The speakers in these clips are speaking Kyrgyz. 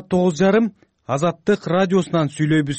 саат 9:30 Азаттык радиосунан сүйлөйбүз.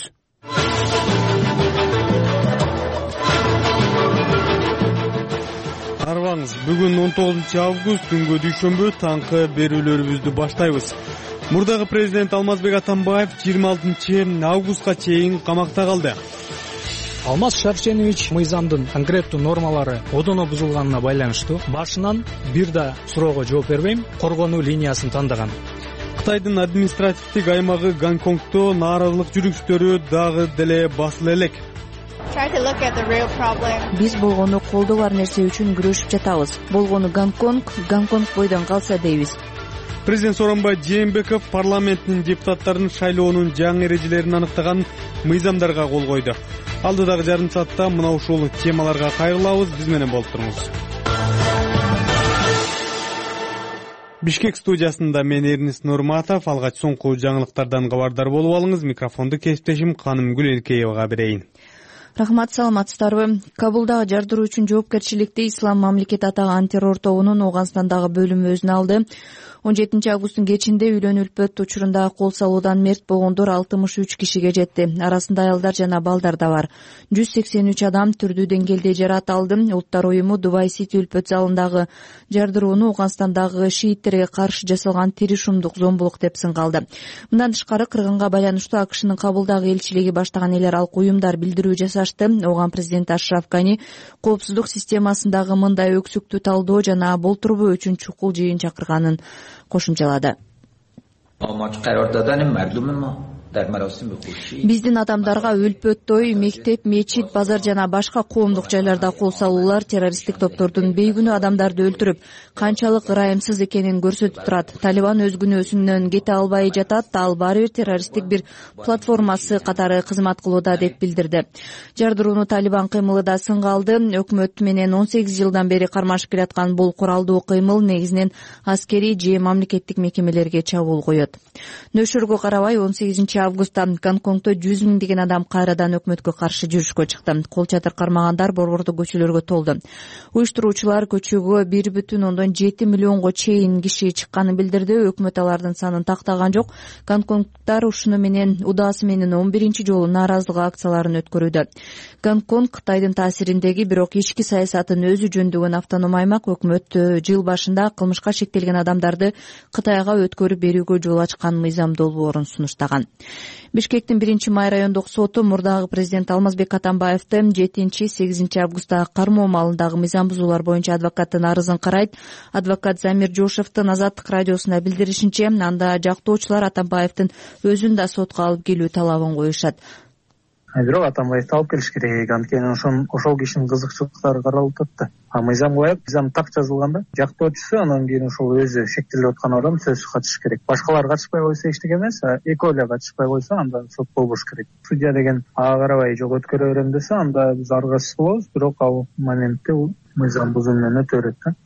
Арбаңыз, бүгүн 19 август күнгө дүйшөмбү таңкы берүүлөрүбүздү баштайбыз. Мурдагы президент Алмазбек Атамбаев 26 августка чейин камакта калды. Алмаз Шаршенович мыйзамдын конкреттүү нормалары одоно бузулганына байланыштуу башынан бир да суроого жооп бербейм, коргонуу линиясын тандаган. Кытайдын административдик аймагы Гонконгдо нааразылык жүрүштөрү дагы деле басыла элек. Биз болгону колдо бар нерсе үчүн күрөшүп жатабыз. Болгону Гонконг бойдон калса дейбиз. Президент Сооронбай Жээнбеков парламенттин депутаттарын шайлоонун жаңы эрежелерин аныктаган мыйзамдарга кол койду. Алдыдагы жарым саатта мына ушул темаларга кайрылабыз, биз менен болуп туруңуз. Бишкек студиясында мен Эрнис Нурматов, алгач соңку жаңылыктардан кабардар болуп алыңыз. Микрофонду кесиптешим Канымгүл Элкеевага берейин. Рахмат, саламатсыздарбы? Кабулдагы жардыруу үчүн жоопкерчиликти Ислам мамлекети атаган террор тобунун Ооганстандагы бөлүмү өзүнө алды. 17 августтун кечинде үйлөнүлпөт учурунда кол салуудан мерт болгондор 63 кишиге жетти. Арасында аялдар жана балдар да бар. 183 адам түрдүү деңгээлде жаракат алды. Улуттар уюму Дубай Сити үлпөт залындагы жардырууну Ооганстандагы шииттерге каршы жасалган тиришумдук зомбулук деп сынгалды. Мындан тышкары кыргынга байланыштуу АКШнын Кабулдагы элчилиги баштаган эл аралык уюмдар билдирүү жасашты. Оған президент Ашраф Гани коопсуздук системасындагы мындай өксүктү талдоо жана болтурбоо үчүн чукул жыйын чакырганын кошумчалады. Биздин адамдарга үлпөт той, мектеп, мечит, базар жана башка коомдук жайларда кол салуулар террористтик топтордун бейкүнөө адамдарды өлтүрүп, канчалык ырайымсыз экенин көрсөтүп турат. Талибан өз күнөөсүнөн кете албай жатат, ал баары бир террористтик бир платформасы катары кызмат кылууда деп билдирди. Жардырууну Талибан кыймылы да сынгалды. Өкмөт менен 18 жылдан бери кармашып келаткан бул куралдуу кыймыл негизинен аскерий же мамлекеттик мекемелерге чабуул коет. Нөшөргө карабай 18 августта Гонконгдо 100 миңдеген адам кайрадан өкмөткө каршы жүрүшкө чыкты. Кол чатыр кармагандар борбордук көчөлөргө толду. Уюштуруучулар көчөгө 1,7 миллионго чейин киши чыкканын билдирди. Өкмөт алардын санын тактаган жок. Гонконгдуктар ушуну менен удаасы менен 11 жолу нааразылык акцияларын өткөрүүдө. Гонконг Кытайдын таасириндеги, бирок ички саясатын өзү жөндөгөн автоном аймак. Өкмөт жыл башында кылмышка шектелген адамдарды Кытайга өткөрүп берүүгө жол ачкан мыйзам долбоорун сунуштаган. Бишкектин 1-май райондук соту мурдагы президент Алмазбек Атамбаевди 7-8 августта кармоо маалындагы мыйзам бузуулар боюнча адвокаттын арызын карайт. Адвокат Замир Жошевдин Азаттык радиосуна билдиришинче, анда жактоочулар Атамбаевдин өзүн да сотко алып келүү талабын коюшат. Бирок Атамбаевди алып келиш керек, анткени ошол кишинин кызыкчылыктары каралып атат. Мыйзам коюп, мыйзам так жазылганда жактоочусу анан кийин ошол өзү шектелип аткан адам сөзсүз катышыш керек. Башкалар катышпай койсо эчтеке эмес, экөө эле катышпай койсо анда сот болбош керек. Судья деген ага карабай жок өткөрө берем десе, анда биз аргасыз болобуз, бирок ал моментте мыйзам бузуу менен өтө берет да.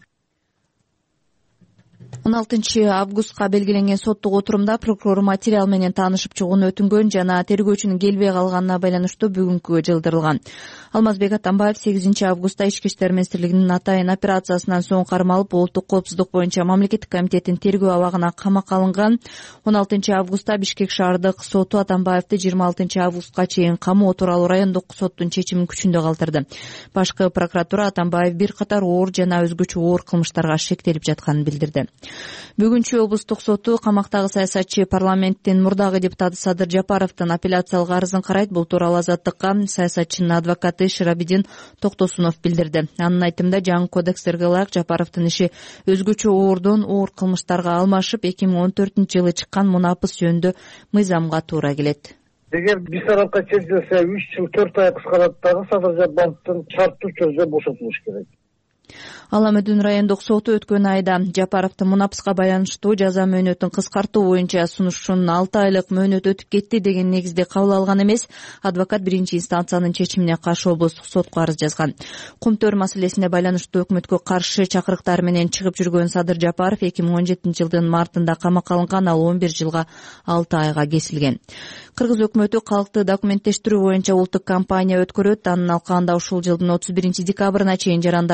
16 августка белгиленген соттук отурумда прокурор материал менен таанышып чыгууну өтүнгөн жана тергөөчүнүн келбей калганына байланыштуу бүгүнкүгө жылдырылган. Алмазбек Атамбаев 8 августта Ички иштер министрлигинин атайын операциясынан соң кармалып, улуттук коопсуздук боюнча мамлекеттик комитеттин тергөө абагына камакка алынган. 16 августта Бишкек шаардык соту Атамбаевди 26 августка чейин камоо тууралуу райондук соттун чечимин күчүндө калтырды. Башкы прокуратура Атамбаев бир катар оор жана өзгөчө оор кылмыштарга шектелип жатканын билдирди. Бүгүнчү облустук соту камактагы саясатчы парламенттин мурдагы депутаты Садыр Жапаровдун апелляциялык арызын карайт. Бул тууралуу Азаттыкка саясатчынын адвокаты Ширабидин Токтосунов билдирди. Анын айтымында, жаңы кодекстерге ылайык Жапаровдун иши өзгөчө оордон оор кылмыштарга алмашып, 2014-жылы чыккан мунапыс жөнүндө мыйзамга туура келет. Эгер бир тарапка чечилсе 3 жыл 4 ай кыскарат дагы Садыр Жапаровдун шарттуу түрдө бошотулуш керек. Ала Медүн райондук соту өткөн айда Жапаровдун мунапыска байланыштуу жаза мөөнөтүн кыскартуу боюнча сунушун 6 айлык мөөнөт өтүп кетти деген негизде кабыл алган эмес. Адвокат 1-инстанциянын чечимине каршы облустук сотко арыз жазган. Кумтөр маселесине байланыштуу өкмөткө каршы чакырыктар менен чыгып жүргөн Садыр Жапаров 2017-жылдын мартында камакка алынган, ал 11 жылга 6 айга кесилген. Кыргыз өкмөтү калкты документтештирүү боюнча улуттук кампания өткөрөт. Анын алкагында ушул жылдын 31 декабрына чейин жарандар балага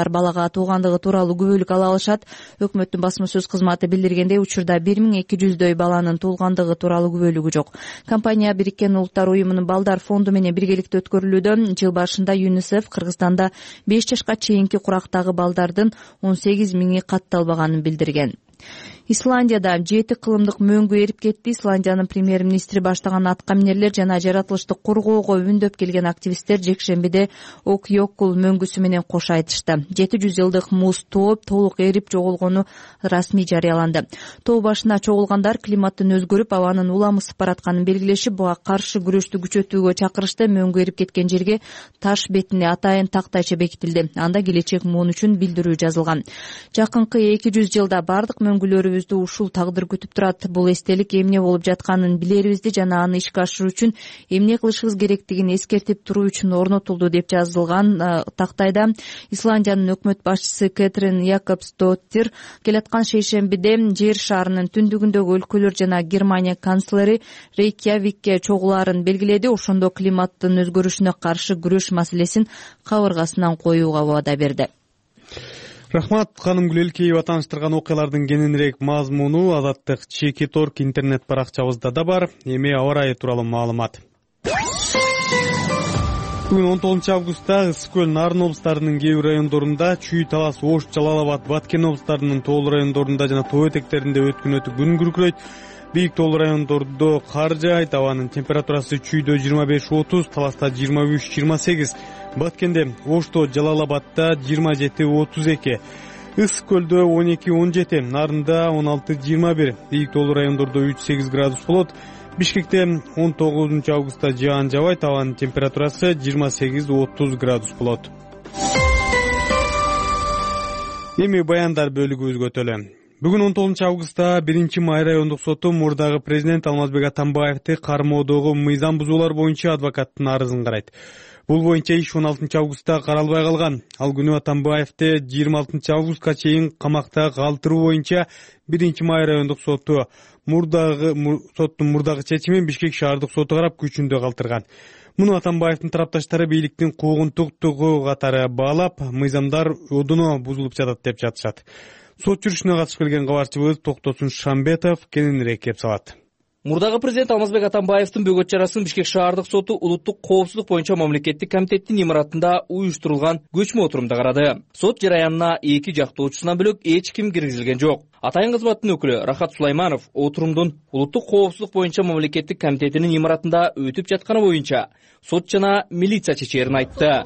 ага туугандыгы тууралуу күбөлүк ала алышат. Өкмөттүн басма сөз кызматы билдиргендей, учурда 1200дөй баланын туулгандыгы тууралуу күбөлүгү жок. Компания Бириккен Улуттар уюмунун балдар фонду менен биргеликте өткөрүлүүдө. Жыл башында ЮНИСЕФ Кыргызстанда 5 жашка чейинки курактагы балдардын 18 миңи катталбаганын билдирген. Исландияда 7 кылымдык мөңгү эрип кетти. Исландиянын премьер-министри баштаган аткаминерлер жана жаратылышты коргоого үндөп келген активисттер жекшембиде Окьёкул мөңгүсү менен кош айтышты. 700 жылдык муз тоо толук эрип жоголгону расмий жарыяланды. Тоо башына чогулгандар климаттын өзгөрүп, абанын уламысып баратканын белгилешип, буга каршы күрөштү күчөтүүгө чакырышты. Мөңгү эрип кеткен жерге таш бетине атайын тактайча бекитилди. Анда келечек муун үчүн билдирүү жазылган. Жакынкы 200 жылда бардык мөңгүлөрүбүздү ушул тагдыр күтүп турат. Бул эстелик эмне болуп жатканын билерибизди жана аны ишке ашыруу үчүн эмне кылышыбыз керектигин эскертип туруу үчүн орнотулду деп жазылган тактайда. Исландиянын өкмөт башчысы Кетрин Якобсдоттир келаткан шейшембиде жер шарынын түндүгүндөгү өлкөлөр жана Германия канцлери Рейкьявикке чогулаарын белгиледи. Ошондо климаттын өзгөрүшүнө каршы күрөш маселесин кабыргасынан коюуга ваада берди. Рахмат, ханым Гүлелкеева тааныштырган окуялардын кененирээк мазмуну Азаттык Чекиторг интернет баракчабызда да бар. Эми аба ырайы тууралуу маалымат. Бүгүн 19 августта Ысык көл, Нарын облустарынын кээ бир райондорунда, Чүй, Талас, Ош, Жалал Абад, Баткен облустарынын тоолуу райондорунда жана тоо этектеринде өткүнөтү күн күркүрөйт. Бийик тоолуу райондордо кар жаайт. Абанын температурасы Чүйдө 25-30, Таласта 23-28, Баткенде, Ошто, Жалал Абадта 27-32, Ысык көлдө 12-17, Нарында 16-21, бийик тоолуу райондордо 3-8 градус болот. Бишкекте 19 августта жаан жабайт. Абанын температурасы 28-30 градус болот. Эми баяндар бөлүгүбүзгө өтөлү. Бүгүн 19 августта 1-Май райондук соту мурдагы президент Алмазбек Атамбаевди кармоодогу мыйзам бузуулар боюнча адвокаттын арызын карайт. Бул боюнча иш 16 августта каралбай калган. Ал күнү Атамбаевди 26 августка чейин камакта калтыруу боюнча 1-Май райондук соттун мурдагы чечимин Бишкек шаардык соту карап күчүндө калтырган. Муну Атамбаевдин тарапташтары бийликтин куугунтуктугу катары баалап, мыйзамдар одуно бузулуп жатат деп жатышат. Сот жүрүшүнө катышып келген кабарчыбыз Токтосун Шамбетов кененирээк кеп салат. Мурдагы президент Алмазбек Атамбаевдин бөгөт чарасын Бишкек шаардык соту улуттук коопсуздук боюнча мамлекеттик комитеттин имаратында уюштурулган көчмө отурумда карады. Сот жараянына эки жактоочусунан бөлөк эч ким киргизилген жок. Атайын кызматтын өкүлү Рахат Сулайманов отурумдун улуттук коопсуздук боюнча мамлекеттик комитетинин имаратында өтүп жатканы боюнча сот жана милиция чечээрин айтты.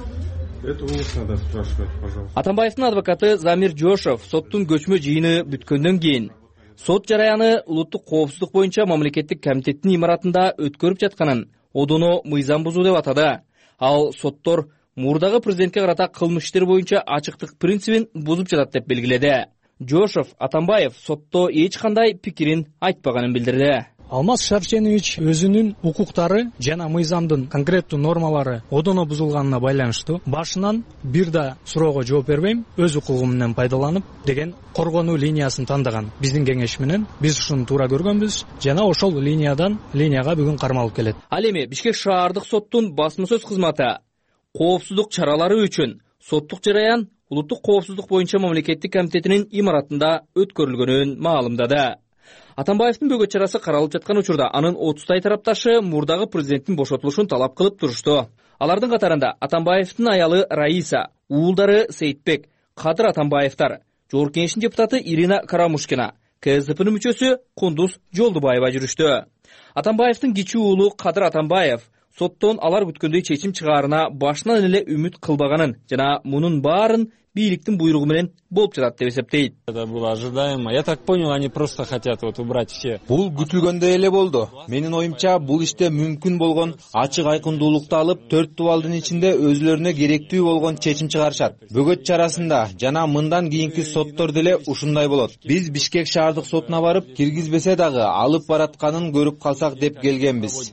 Это устно надо спрашивать, пожалуйста. Атамбаевдин адвокаты Замир Жошев соттун көчмө жыйыны бүткөндөн кийин сот жараяны улуттук коопсуздук боюнча мамлекеттик комитеттин имаратында өткөрүп жатканын одоно мыйзам бузуу деп атады. Ал соттор мурдагы президентке карата кылмыш иштер боюнча ачыктык принцибин бузуп жатат деп белгиледи. Жошев Атамбаев сотто эч кандай пикирин айтпаганын билдирди. Алмаз Шарченович өзүнүн укуктары жана мыйзамдын конкреттүү нормалары одоно бузулганына байланыштуу башынан бир да суроого жооп бербейм, өз укугум менен пайдаланып деген коргонуу линиясын тандаган. Биздин кеңеш менен биз ушуну туура көргөнбүз жана ошол линияга бүгүн кармалып келет. Ал эми Бишкек шаардык соттун басма сөз кызматы коопсуздук чаралары үчүн соттук жараян улуттук коопсуздук боюнча мамлекеттик комитетинин имаратында өткөрүлгөнүн маалымдады. Атамбаевдин бөгөт чарасы каралып жаткан учурда анын 30 тарапташы мурдагы президенттин бошотулушун талап кылып турушту. Алардын катарында Атамбаевдин аялы Раиса, уулдары Сейитбек, Кадыр Атамбаевдар, Жогорку Кеңештин депутаты Ирина Карамушкина, КСДПнын мүчөсү Кундуз Жолдубаева жүрүштү. Атамбаевдин кичүү уулу Кадыр Атамбаев соттон алар күткөндөй чечим чыгаарына башынан эле үмүт кылбаганын жана мунун баарын бийликтин буйругу менен болуп жатат деп эсептейт. Это было ожидаемо. Я так понял, они просто хотят убрать все. Бул күтүлгөндөй эле болду. Менин оюмча бул иште мүмкүн болгон ачык айкындуулукту алып, 4 дубалдын ичинде өзүлөрүнө керектүү болгон чечим чыгарышат. Бөгөт чарасында жана мындан кийинки соттор деле ушундай болот. Биз Бишкек шаардык сотуна барып, киргизбесе дагы алып баратканын көрүп калсак деп келгенбиз.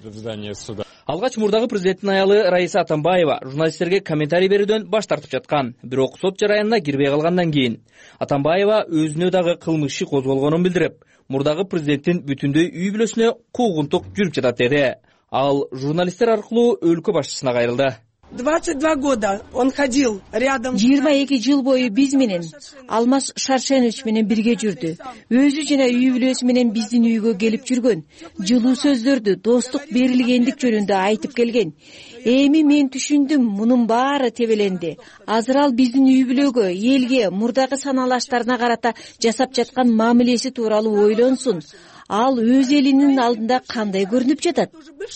Алгач мурдагы президенттин аялы Раиса Атамбаева журналисттерге комментарий берүүдөн баш тартып жаткан. Бирок сот жараянына кирбей калгандан кийин Атамбаева өзүнө дагы кылмыш иши козголгонун билдирип, мурдагы президенттин бүтүндөй үй бүлөсүнө куугунтук жүрүп жатат деди. Ал журналисттер аркылуу өлкө башчысына кайрылды. 22 года он ходил рядом. 22 жыл бою биз менен Алмаз Шаршенович менен бирге жүрдү. Өзү жана үй бүлөсү менен биздин үйгө келип жүргөн. Жылуу сөздөрдү, достук, берилгендик жөнүндө айтып келген. Эми мен түшүндүм, мунун баары тебеленди. Азыр ал биздин үй бүлөгө, элге, мурдагы саналаштарына карата жасап жаткан мамилеси тууралуу ойлонсун. Ал өз элинин алдында кандай көрүнүп жатат?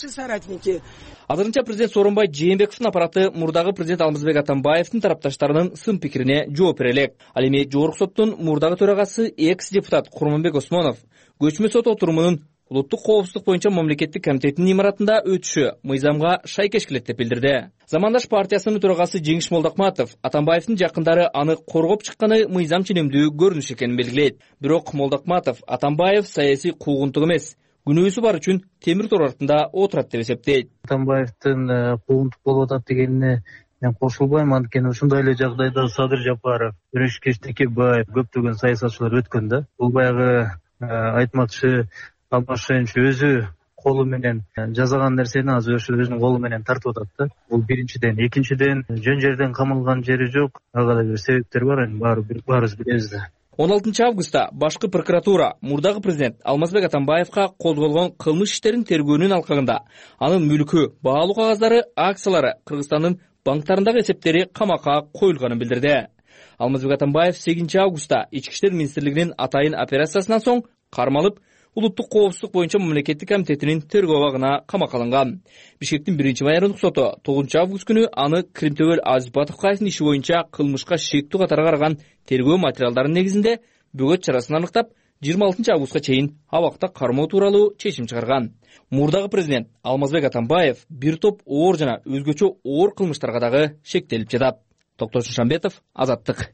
Азырынча президент Сооронбай Жээнбековдун аппараты мурдагы президент Алмазбек Атамбаевдин тарапташтарынын сын пикирине жооп бере элек. Ал эми Жогорку соттун мурдагы төрагасы экс-депутат Курманбек Осмонов көчмө сот отурумунун улуттук коопсуздук боюнча мамлекеттик комитетинин имаратында өтүшү мыйзамга шайкеш келет деп билдирди. Замандаш партиясынын төрагасы Жеңиш Молдокматов Атамбаевдин жакындары аны коргоп чыкканы мыйзам ченемдүү көрүнүш экенин белгилейт. Бирок Молдокматов Атамбаев саясий куугунтук эмес, күнөөсү бар үчүн темир тор артында отурат деп эсептейт. Атамбаевдин куугунтук болуп атат дегенине мен кошулбайм, анткени ушундай эле жагдайда Садыр Жапаров, Өрөшкеш Текебаев, көптөгөн саясатчылар өткөн да. Бул баягы айтмакчы Алмаз Шаршенович өзү колу менен жасаган нерсени азыр өзүнүн колу менен тартып атат да. Бул биринчиден. Экинчиден, жөн жерден камалган жери жок. Ага да бир себептер бар, баарыбыз билебиз да. 16 августта башкы прокуратура мурдагы президент Алмазбек Атамбаевга козголгон кылмыш иштерин тергөөнүн алкагында анын мүлкү, баалуу кагаздары, акциялары, Кыргызстандын банктарындагы эсептери камакка коюлганын билдирди. Алмазбек Атамбаев 8 августта Ички иштер министрлигинин атайын операциясынан соң кармалып, улуттук коопсуздук боюнча мамлекеттик комитетинин тергөө абагына камакка алынган. Бишкектин 1-майордук соту 9 август күнү аны Кримтөбөл Азиз Батовкаевдин иши боюнча кылмышка шектүү катары караган тергөө материалдарынын негизинде бөгөт чарасын аныктап, 26 августка чейин абакта кармоо тууралуу чечим чыгарган. Мурдагы президент Алмазбек Атамбаев бир топ оор жана өзгөчө оор кылмыштарга дагы шектелип жатат. Токтош Шамбетов, Азаттык.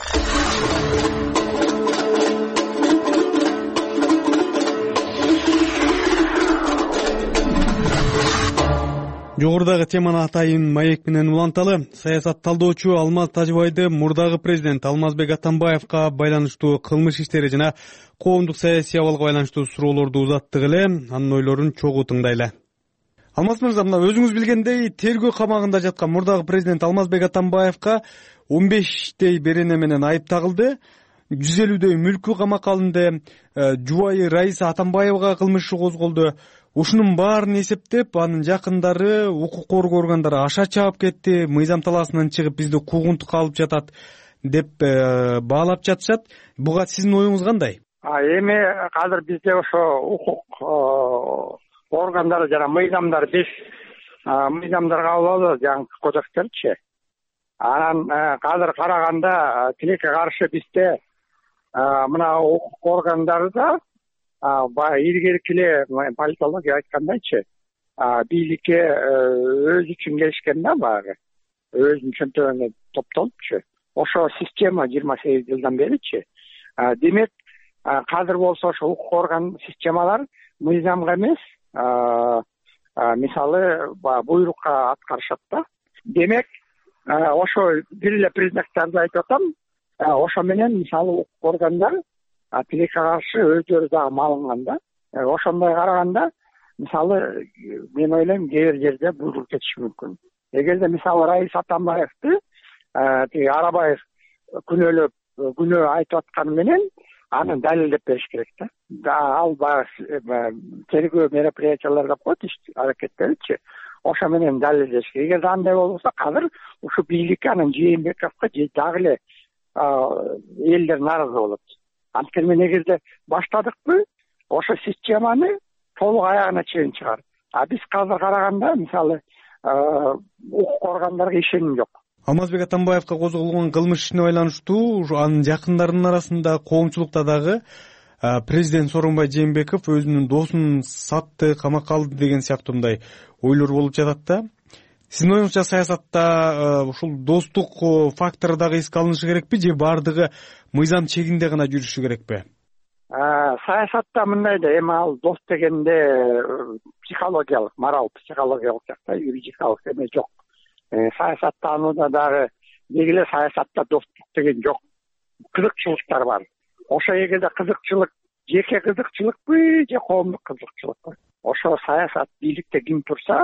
Жогорудагы теманы атайын маек менен уланталы. Саясат талдоочу Алмаз Тажыбайды мурдагы президент Алмазбек Атамбаевга байланыштуу кылмыш иштери жана коомдук саясий абалга байланыштуу суроолорду узаттык эле, анын ойлорун чогуу тыңдайлы. Алмаз мырза, мына өзүңүз билгендей, тергөө камагында жаткан мурдагы президент Алмазбек Атамбаевга 15 берене менен айып тагылды. 150 мүлкү камакка алынды. Жубайы Раиса Атамбаевга кылмыш иши козголду. Ушунун баарын эсептеп, анын жакындары, укук коргоо органдары аша чаап кетти, мыйзам талаасынан чыгып бизди куугунтукка алып жатат деп баалап жатышат. Буга сиздин оюңуз кандай? Эми азыр бизде ошо укук органдары жана мыйзамдар биз мыйзамдарга алалы жаңы кодекстерчи. Анан азыр караганда тилекке каршы бизде мына укук органдары да илгерки эле политология айткандайчы бийликке өз үчүн келишкен да, баягы өзүнүн чөнтөгүнө топтолупчу. Ошо система 28 жылдан беричи. Демек азыр болсо ошо укук орган системалар мыйзамга эмес, мисалы буйрукка аткарышат да. Демек ошо бир эле признактарды айтып атам. Ошо менен мисалы укук органдар тилекке каршы өздөрү дагы малынган да. Ошондой караганда мисалы мен ойлойм кээ бир жерде буйрук кетиши мүмкүн. Эгерде мисалы Раис Атамбаевди тиги Арабаев күнөө айтып атканы менен аны далилдеп бериш керек да. Ал баягы тергөө мероприятияларда коет иш аракеттеричи. Ошо менен далилдеш керек. Эгерде андай болбосо азыр ушу бийликке анан Жээнбековго дагы эле элдер нааразы болот. Анткени мен эгерде баштадыкпы, ошо системаны толук аягына чейин чыгар. Биз азыр караганда мисалы укук органдарга ишеним жок. Алмазбек Атамбаевга козголгон кылмыш ишине байланыштуу анын жакындарынын арасында коомчулукта дагы президент Сооронбай Жээнбеков өзүнүн досун сатты, камакка алды деген сыяктуу мындай ойлор болуп жатат да. Сиздин оюңузча саясатта ушул достук фактору дагы эске алынышы керекпи же баардыгы мыйзам чегинде гана жүрүшү керекпи? Саясатта мындай да, эми ал дос дегенде психологиялык, морал психологиялык жакта юридикалык эме жок. Саясаттанууда дагы дегиле саясатта достук деген жок. Кызыкчылыктар бар. Ошо эгерде кызыкчылык жеке кызыкчылыкпы же коомдук кызыкчылыкпы? Ошо саясат бийликте ким турса,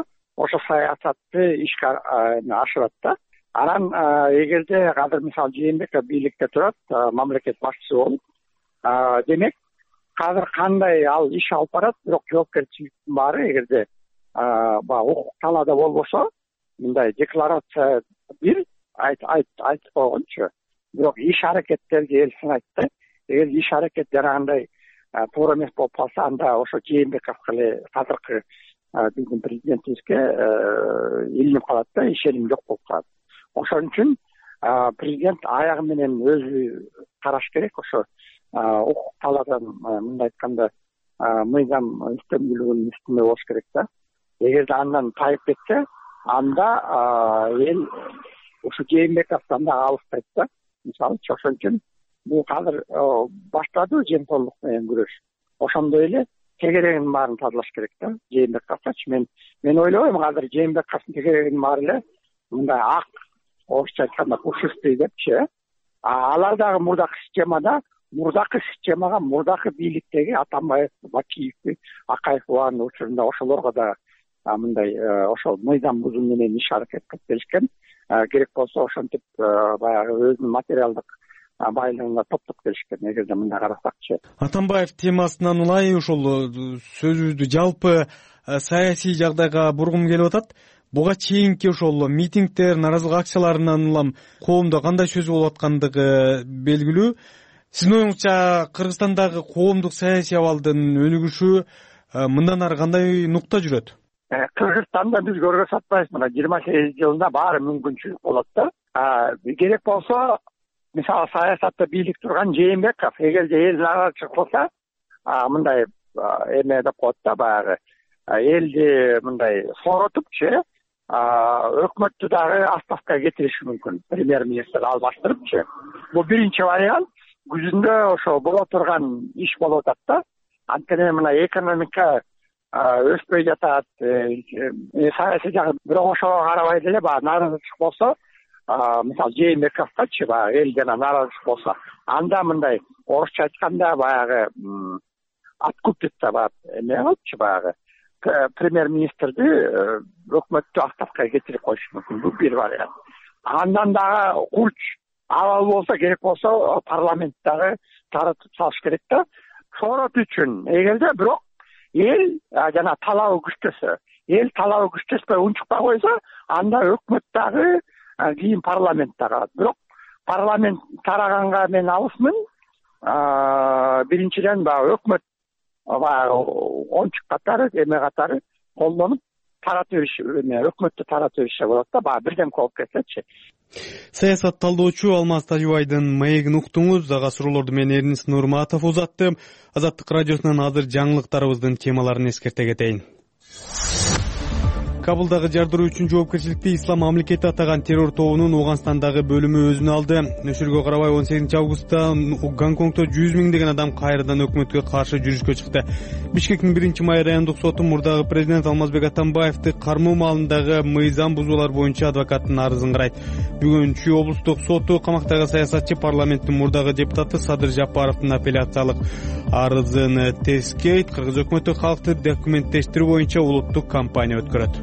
ошо саясатты ишке ашырат да. Анан эгерде азыр мисалы Жээнбеков бийликте турат, мамлекет башчысы болуп, демек азыр кандай ал иш алып барат, бирок жоопкерчиликтин баары эгерде баягы укук талаада болбосо, мындай декларация бир айтып койгончу, бирок иш аракеттерге эл сынайт да. Эгер иш аракет жарагандай туура эмес болуп калса, анда ошо Жээнбековго эле азыркы биздин президентибизге илинип калат да, ишеним жок болуп калат. Ошон үчүн президент аягы менен өзү караш керек. Ошо укук талаадан мындай айтканда мыйзам үстөмдүүлүгүнүн үстүндө болуш керек да. Эгерде андан тайып кетсе, анда эл ушу Жээнбековдон да алыстайт да. Мисалы, ошон үчүн бул азыр баштады жемкорлук менен күрөш. Ошондой эле тегерегинин баарын тазалаш керек да. Жээнбековчу мен ойлойм, азыр Жээнбековдун тегерегинин баары эле мындай ак, орусча айтканда пушистый депчи. Алар дагы мурдакы системага мурдакы бийликтеги Атамбаев, Бакиев, Акаевдин учурунда ошолорго да мындай ошол мыйзам бузуу менен иш аракет кылып беришкен. Керек болсо ошентип баягы өзүнүн материалдык байлыгына топтоп келишкен. Эгерде мындай карасакчы. Атамбаев темасынан улай ошол сөзүбүздү жалпы саясий жагдайга бургум келип атат. Буга чейинки ошол митингдер, наразылык акцияларынан улам коомдо кандай сөз болуп аткандыгы белгилүү. Сиздин оюңузча Кыргызстандагы коомдук саясий абалдын өнүгүшү мындан ары кандай нукта жүрөт? Кыргызстанда биз көргө сатпайбыз. Мына 28 жылында баары мүмкүнчүлүк болот да. Керек болсо, мисалы саясатта бийлик турган Жээнбеков эгерде эл наразычылык кылса, мындай эме деп коет да, баягы элди мындай сооротупчу, өкмөттү дагы отставкага кетириши мүмкүн. Премьер-министр албаштырыпчу. Бул биринчи вариант. Күзүндө ошо боло турган иш болуп атат да. Анткени мына экономика өспөй жатат, саясий жагы. Бирок ошого карабай деле баягы наразычылык болсо, мисалы Жээнбековгачы баягы эл жана наразычылык болсо, анда мындай орусча айтканда баягы откупит да баягы эме кылыпчы, баягы премьер-министрди өкмөттү отставкага кетирип коюш мүмкүн. Бул бир вариант. Андан дагы курч абал болсо, керек болсо парламенттагы таратып салыш керек да. Соорот үчүн эгерде бирок эл жана талабы күчтөсө, эл талабы күчтөспөй унчукпай койсо, анда өкмөт дагы кийин парламент дагы. Бирок парламент тараганга мен алысмын. Биринчиден баягы өкмөт ончук катары, эме катары колдонуп таратып бериш, өкмөттү таратып беришсе болот да, баягы бирден болуп кетсечи. Саясат талдоочу Алмаз Тажыбайдын маегин уктуңуз. Ага суроолорду мен Эрнис Нурматов узаттым. Азаттык радиосунан азыр жаңылыктарыбыздын темаларын эскерте кетейин. Кабулдагы жардыруу үчүн жоопкерчиликти Ислам мамлекети атаган террор тобунун Ооганстандагы бөлүмү өзүнө алды. Нөшүргө карабай 18 августта Гонконгдо 100 миңдеген адам кайрадан өкмөткө каршы жүрүшкө чыкты. Бишкектин 1-май райондук соту мурдагы президент Алмазбек Атамбаевди кармоо маалындагы мыйзам бузуулар боюнча адвокаттын арызын карайт. Бүгүн Чүй облустук соту камактагы саясатчы парламенттин мурдагы депутаты Садыр Жапаровдун апелляциялык арызын тескейт. Кыргыз өкмөтү калкты документтештирүү боюнча улуттук кампания өткөрөт.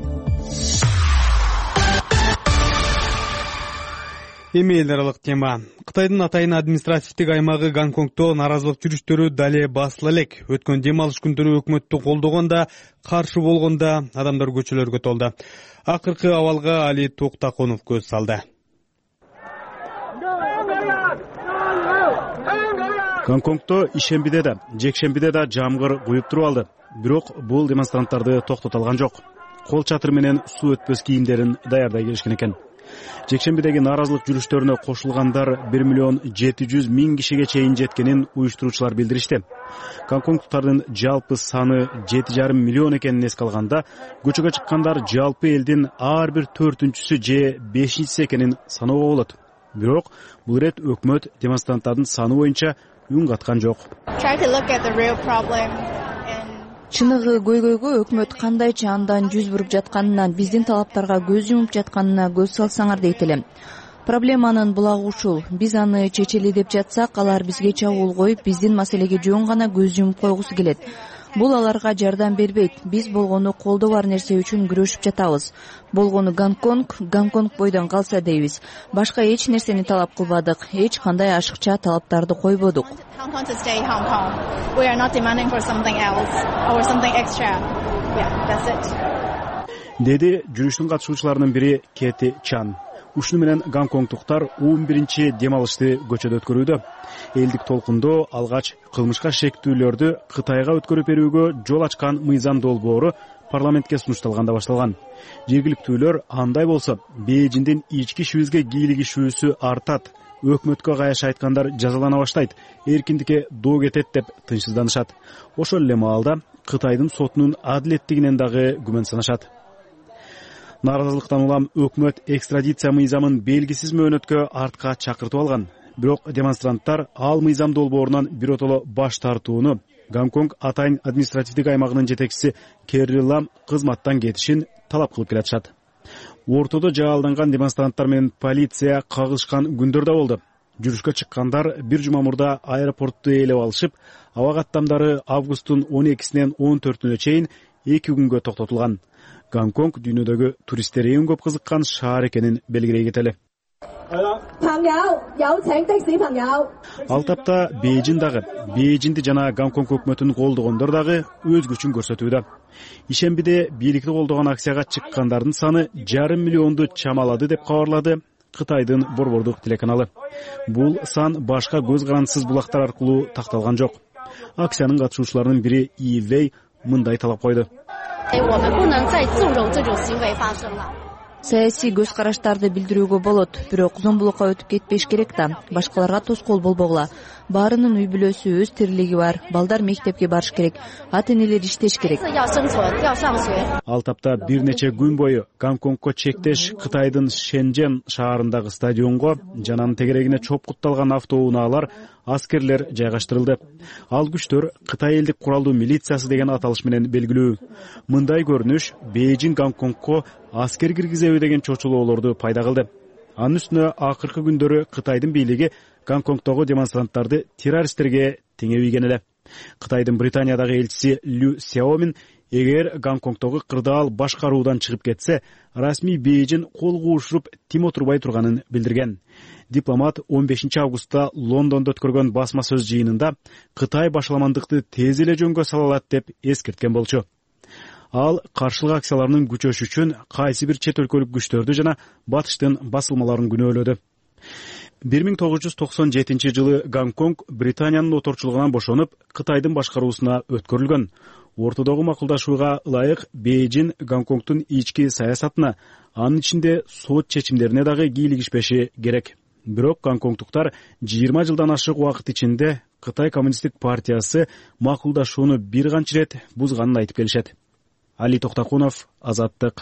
Эми эл аралык тема. Кытайдын атайын административдик аймагы Гонконгдо наразылык жүрүштөрү дале басыла элек. Өткөн дем алыш күндөрү өкмөттү колдогонда, каршы болгондо адамдар көчөлөргө толду. Акыркы абалга Али Токтаконов көз салды. Гонконгдо ишембиде да, жекшембиде да жамгыр куюп туруп алды. Бирок бул демонстранттарды токтото алган жок. Кол чатыр менен суу өтпөс кийимдерин даярдай келишкен экен. Жекшембидеги наразылык жүрүштөрүнө кошулгандар 1,7 миллион кишиге чейин жеткенин уюштуруучулар билдиришти. Гонконгдуктардын жалпы саны 7,5 миллион экенин эске алганда, көчөгө чыккандар жалпы элдин ар бир 4-сү же 5-си экенин саноого болот. Бирок бул ирет өкмөт демонстранттардын саны боюнча үн каткан жок. Чыныгы көйгөйгө өкмөт кандайча андан жүз буруп жатканынан, биздин талаптарга көз жумуп жатканына көз салсаңар дейт элем. Проблеманын булагы ушул. Биз аны чечели деп жатсак, алар бизге чабуул коюп, биздин маселеге жөн гана көз жумуп койгусу келет. Бул аларга жардам бербейт. Биз болгону колдо бар нерсе үчүн күрөшүп жатабыз. Болгону Гонконг бойдон калса дейбиз. Башка эч нерсени талап кылбадык, эч кандай ашыкча талаптарды койбодук. Деди жүрүштүн катышуучуларынын бири Кети Чан. Ушуну менен гонконгдуктар 11-чи дем алышты көчөдө өткөрүүдө. Элдик толкундоо алгач кылмышка шектүүлөрдү Кытайга өткөрүп берүүгө жол ачкан мыйзам долбоору парламентке сунушталганда башталган. Жергиликтүүлөр андай болсо Бейжиңдин ички ишибизге кийлигишүүсү артат, өкмөткө каяш айткандар жазалана баштайт, эркиндикке доо кетет деп тынчсызданышат. Ошол эле маалда Кытайдын сотунун адилеттигинен дагы күмөн санашат. Нааразылыктан улам өкмөт экстрадиция мыйзамын белгисиз мөөнөткө артка чакыртып алган. Бирок демонстранттар ал мыйзам долбоорунан биротоло баш тартууну Гонконг атайын административдик аймагынын жетекчиси Керри Лам кызматтан кетишин талап кылып келатышат. Ортодо жаалданган демонстранттар менен полиция кагышкан күндөр да болду. Жүрүшкө чыккандар бир жума мурда аэропортту ээлеп алышып, аба каттамдары августтун 12-синен 14-үнө чейин 2 күнгө токтотулган. Гонконг дүйнөдөгү туристтер эң көп кызыккан шаар экенин белгилей кетели. Ал тапта Бейжиңди жана Гонконг өкмөтүн колдогондор дагы өз күчүн көрсөтүүдө. Ишембиде бийликти колдогон акцияга чыккандардын саны 5,5 миллионду чамалады деп кабарлады Кытайдын борбордук телеканалы. Бул сан башка көз карандысыз булактар аркылуу такталган жок. Акциянын катышуучуларынын бири И Вэй мындай талап койду. Саясий көз караштарды билдирүүгө болот, бирок зомбулукка өтүп кетпеш керек да. Башкаларга тоскоол болбогула. Баарынын үй бүлөсү, өз тирилиги бар. Балдар мектепке барыш керек. Ата-энелер иштеш керек. Ал тапта бир нече күн бою Гонконгко чектеш Кытайдын Шэньчжэн шаарындагы стадионго жананын тегерегине чопкутталган автоунаалар, аскерлер жайгаштырылды. Ал күчтөр Кытай элдик куралдуу милициясы деген аталыш менен белгилүү. Мындай көрүнүш Бейжиң Гонконгко аскер киргизеби деген чочулоолорду пайда кылды. Анын үстүнө акыркы күндөрү Кытайдын бийлиги Гонконгдогу демонстранттарды террористтерге теңебейген эле. Кытайдын Британиядагы элчиси Лю Сяомин эгер Гонконгдогу кырдаал башкаруудан чыгып кетсе, расмий Бейжиң кол куушуруп тим отурбай турганын билдирген. Дипломат 15 августта Лондондо өткөргөн басма сөз жыйынында Кытай башаламандыкты тез эле жөнгө сала алат деп эскерткен болчу. Ал каршылык акцияларынын күчөшү үчүн кайсы бир чет өлкөлүк күчтөрдү жана батыштын басылмаларын күнөөлөдү. 1997 жылы Гонконг Британиянын оторчулугунан бошонуп, Кытайдын башкаруусуна өткөрүлгөн. Ортодогу макулдашууга ылайык Бейжиң Гонконгдун ички саясатына, анын ичинде сот чечимдерине дагы кийлигишпеши керек. Бирок гонконгдуктар 20 жылдан ашык убакыт ичинде Кытай коммунисттик партиясы макулдашууну бир канча ирет бузганын айтып келишет. Али Токтакунов, Азаттык.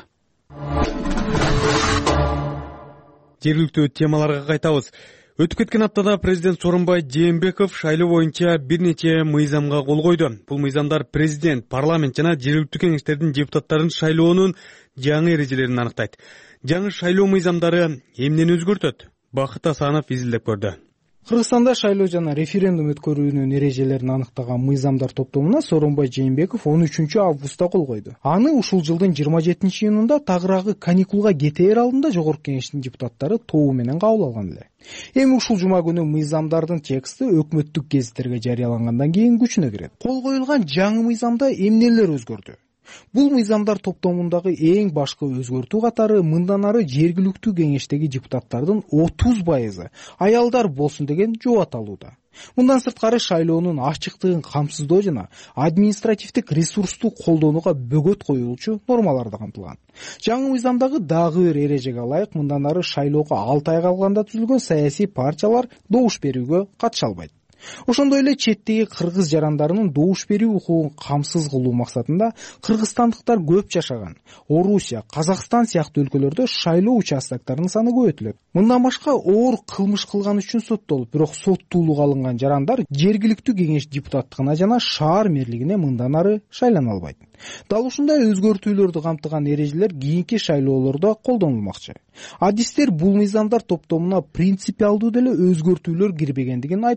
Жергиликтүү темаларга кайтабыз. Өтүп кеткен аптада президент Сооронбай Жээнбеков шайлоо боюнча бир нече мыйзамга кол койду. Бул мыйзамдар президент, парламент жана жергиликтүү кеңештердин депутаттарын шайлоонун жаңы эрежелерин аныктайт. Жаңы шайлоо мыйзамдары эмнени өзгөртөт? Бакыт Асанов изилдеп көрдү. Кыргызстанда шайлоо жана референдум өткөрүүнүн эрежелерин аныктаган мыйзамдар топтомуна Сооронбай Жээнбеков 13 августта кол койду. Аны ушул жылдын 27-июнунда тагыраагы каникулга кетээр алдында жогорку кеңештин депутаттары тобу менен кабыл алган эле. Эми ушул жума күнү мыйзамдардын тексти өкмөттүк гезиттерге жарыялангандан кийин күчүнө кирет. Кол коюлган жаңы мыйзамда эмнелер өзгөрдү? Бул мыйзамдар топтомундагы эң башкы өзгөртүү катары мындан ары жергиликтүү кеңештеги депутаттардын 30% аялдар болсун деген жообат алууда. Мындан сырткары шайлоонун ачыктыгын камсыздоо жана административдик ресурсту колдонууга бөгөт коюлчу нормалар да камтылган. Жаңы мыйзамдагы дагы бир эрежеге ылайык мындан ары шайлоого 6 ай калганда түзүлгөн саясий партиялар добуш берүүгө катыша албайт. Ошондой эле четтеги кыргыз жарандарынын добуш берүү укугун камсыз кылуу максатында кыргызстандыктар көп жашаган Орусия, Казакстан сыяктуу өлкөлөрдө шайлоо участоктарынын саны көбөйтүлөт. Мындан башка оор кылмыш кылган үчүн соттолуп, бирок соттуулукка алынган жарандар жергиликтүү кеңеш депутаттыгына жана шаар мэрлигине мындан ары шайлана албайт. Дал ушундай өзгөртүүлөрдү камтыган эрежелер кийинки шайлоолордо колдонулмакчы. Адистер бул мыйзамдар топтомуна принципиалдуу деле өзгөртүүлөр кирбегендигин айтышууда.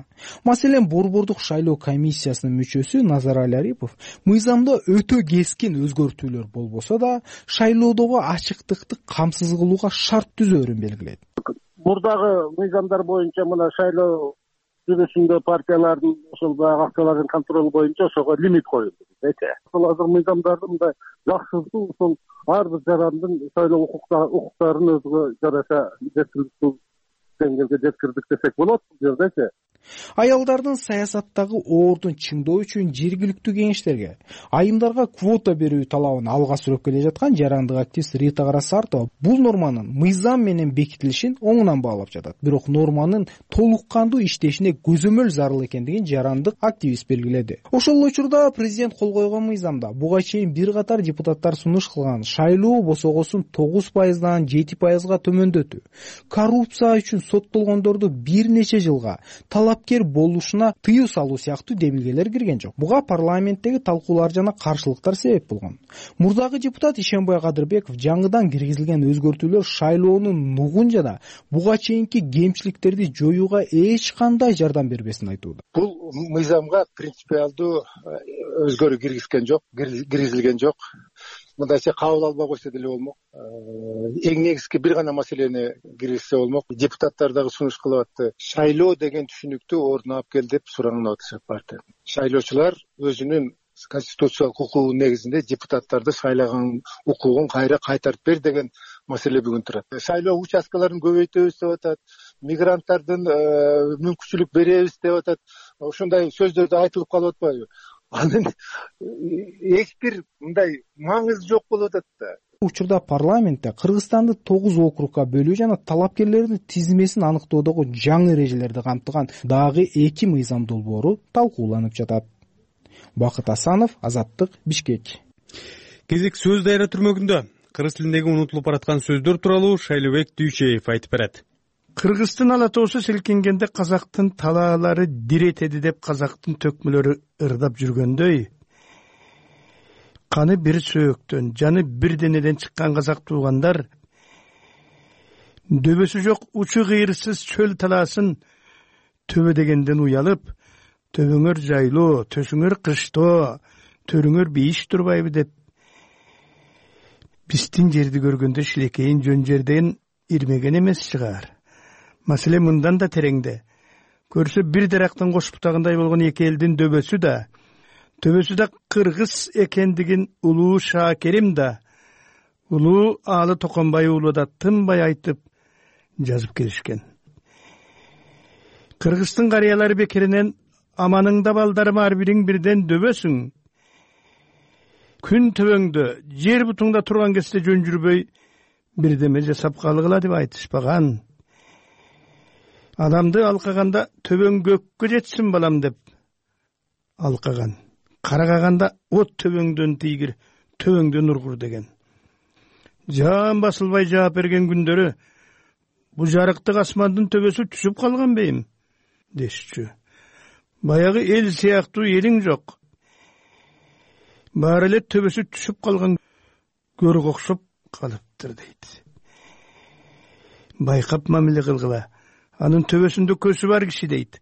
Маселен, Борбордук шайлоо комиссиясынын мүчөсү Назарали Арипов мыйзамда өтө кескин өзгөртүүлөр болбосо да шайлоодогу ачыктыкты камсыз кылууга шарт түзөөрүн белгилейт. Мурдагы мыйзамдар боюнча мына шайлоо жүрүшүндө партиялардын ошол баягы акциялардын контролу боюнча ошого лимит коюлду. Ошол азыр мыйзамдарды мындай жакшыртуу ошол ар бир жарандын шайлоо укуктарын өзүгө жараша жеткиликтүү деңгээлге жеткирдик десек болот бул жердечи. Аялдардын саясаттагы ордун чыңдоо үчүн жергиликтүү кеңештерге, айымдарга квота берүү талабын алга сүрөп келе жаткан жарандык активист Рита Карасартова бул норманын мыйзам менен бекитилишин оңунан баалап жатат. Бирок норманын толук кандуу иштешине көзөмөл зарыл экендигин жарандык активист белгиледи. Ошол учурда президент кол койгон мыйзамда буга чейин бир катар депутаттар сунуш кылган шайлоо босогосун 9%-дан 7%-га төмөндөтүү, коррупция үчүн соттолгондорду бир нече жылга талапкер болушуна тыюу салуу сыяктуу демилгелер кирген жок. Буга парламенттеги талкуулар жана каршылыктар себеп болгон. Мурдагы депутат Ишенбай Кадырбеков жаңыдан киргизилген өзгөртүүлөр шайлоонун нугун жана буга чейинки кемчиликтерди жоюуга эч кандай жардам бербесин айтууда. Бул мыйзамга принципиалдуу өзгөрүү киргизилген жок. Мындайча кабыл албай койсо деле болмок. Эң негизги бир гана маселени киргизсе болмок. Депутаттар дагы сунуш кылып атты. Шайлоо деген түшүнүктү ордуна алып кел деп суранган атышат партия. Шайлоочулар өзүнүн конституциялык укугунун негизинде депутаттарды шайлаган укугун кайра кайтарып бер деген маселе бүгүн турат. Шайлоо участкаларын көбөйтөбүз деп атат. Мигранттардын мүмкүнчүлүк беребиз деп атат. Ошондой сөздөрдү айтылып калып атпайбы? Анын эч бир мындай маңызы жок болуп атат да. Учурда парламентте Кыргызстанды 9 округга бөлүү жана талапкерлердин тизмесин аныктоодогу жаңы эрежелерди камтыган дагы 2 мыйзам долбоору талкууланып жатат. Бакыт Асанов, Азаттык, Бишкек. Кезек сөз дайра түрмөгүндө кыргыз тилиндеги унутулуп бараткан сөздөр тууралуу Шайлообек Дүйшеев айтып берет. Кыргыздын алатоосу силкингенде казактын талаалары диретеди деп казактын төкмөлөрү ырдап жүргөндөй, каны бир сөөктөн, жаны бир денеден чыккан казак туугандар дөбөсү жок учу кыйырсыз чөл талаасын төбө дегенден уялып, төбөңөр жайлоо, төсүңөр кыштоо, төрүңөр бейиш турбайбы деп биздин жерди көргөндө шилекейин жөн жерден ирмеген эмес чыгар. Маселе мындан да тереңде. Көрсө бир дарактын кош бутагындай болгон эки элдин төбөсү да кыргыз экендигин улуу Шакерим да, улуу Алы Токонбай уулу да тынбай айтып жазып келишкен. Кыргыздын карыялары бекеринен аманыңда балдарым ар бириң бирден дөбөсүң. Күн төбөңдө, жер бутуңда турган кезде жөн жүрбөй бирдеме жасап калгыла деп айтышпаган. Адамды алкаганда төбөң көккө жетсин балам деп алкаган. Карагаганда от төбөңдөн тийгир, төбөңдөн ургур деген. Жан басылбай жаап берген күндөрү бу жарыктык асмандын төбөсү түшүп калган бейим дешчү. Баягы эл сыяктуу элиң жок. Баары эле төбөсү түшүп калган көргө окшоп калыптыр дейт. Байкап мамиле кылгыла. Анын төбөсүндө көзү бар киши дейт.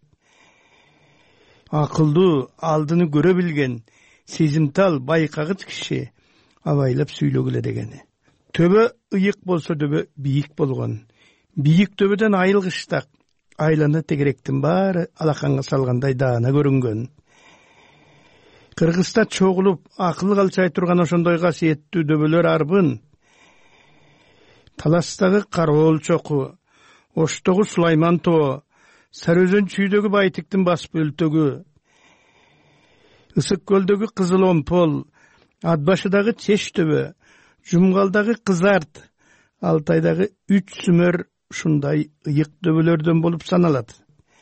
Акылдуу, алдыны көрө билген, сезимтал, байкагыч киши абайлап сүйлөгүлө дегени. Төбө ыйык болсо төбө бийик болгон. Бийик төбөдөн айылгыштак, айланы тегеректин баары алаканга салгандай даана көрүнгөн. Кыргызда чогулуп, акыл калчай турган ошондой касиеттүү төбөлөр арбын. Таластагы Кароол чоку, Оштогу Сулайман тоо, Сарыөзөн чүйдөгү Байтиктин бас бөлтөгү, Ысык көлдөгү Кызыл Омпол, Атбашыдагы Чеш төбө, Жумгалдагы Кызарт, Алтайдагы Үч Сүмөр ушундай ыйык төбөлөрдөн болуп саналат.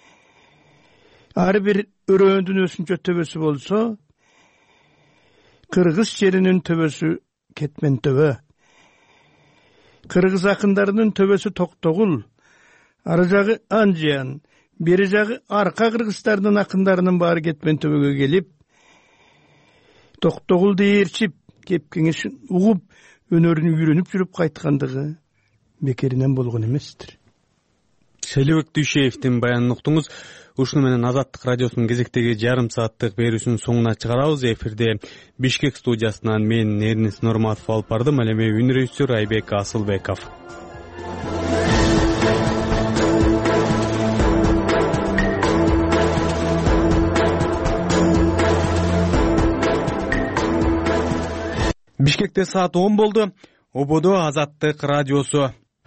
Ар бир өрөөндүн өсүнчө төбөсү болсо, Кыргыз жеринин төбөсү Кетмен төбө. Кыргыз акындарынын төбөсү Токтогул, ары жагы Анжиян, бери жагы арка кыргыздардын акындарынын баары Кетмен төбөгө келип, Токтогулду ээрчип, кепкеңешин угуп, өнөрүнү үйрөнүп жүрүп кайткандыгы бекеринен болгон эместир. Шайлообек Дүйшеевдин баянын уктуңуз. Ушуну менен Азаттык радиосунун кезектеги жарым сааттык берүүсүнүн соңуна чыгарабыз. Эфирде Бишкек студиясынан мен Эрнис Нурматов алып бардым. Ал эми үн режиссер Айбек Асылбеков. Бишкекте саат 10 болду. Ободо Азаттык радиосу.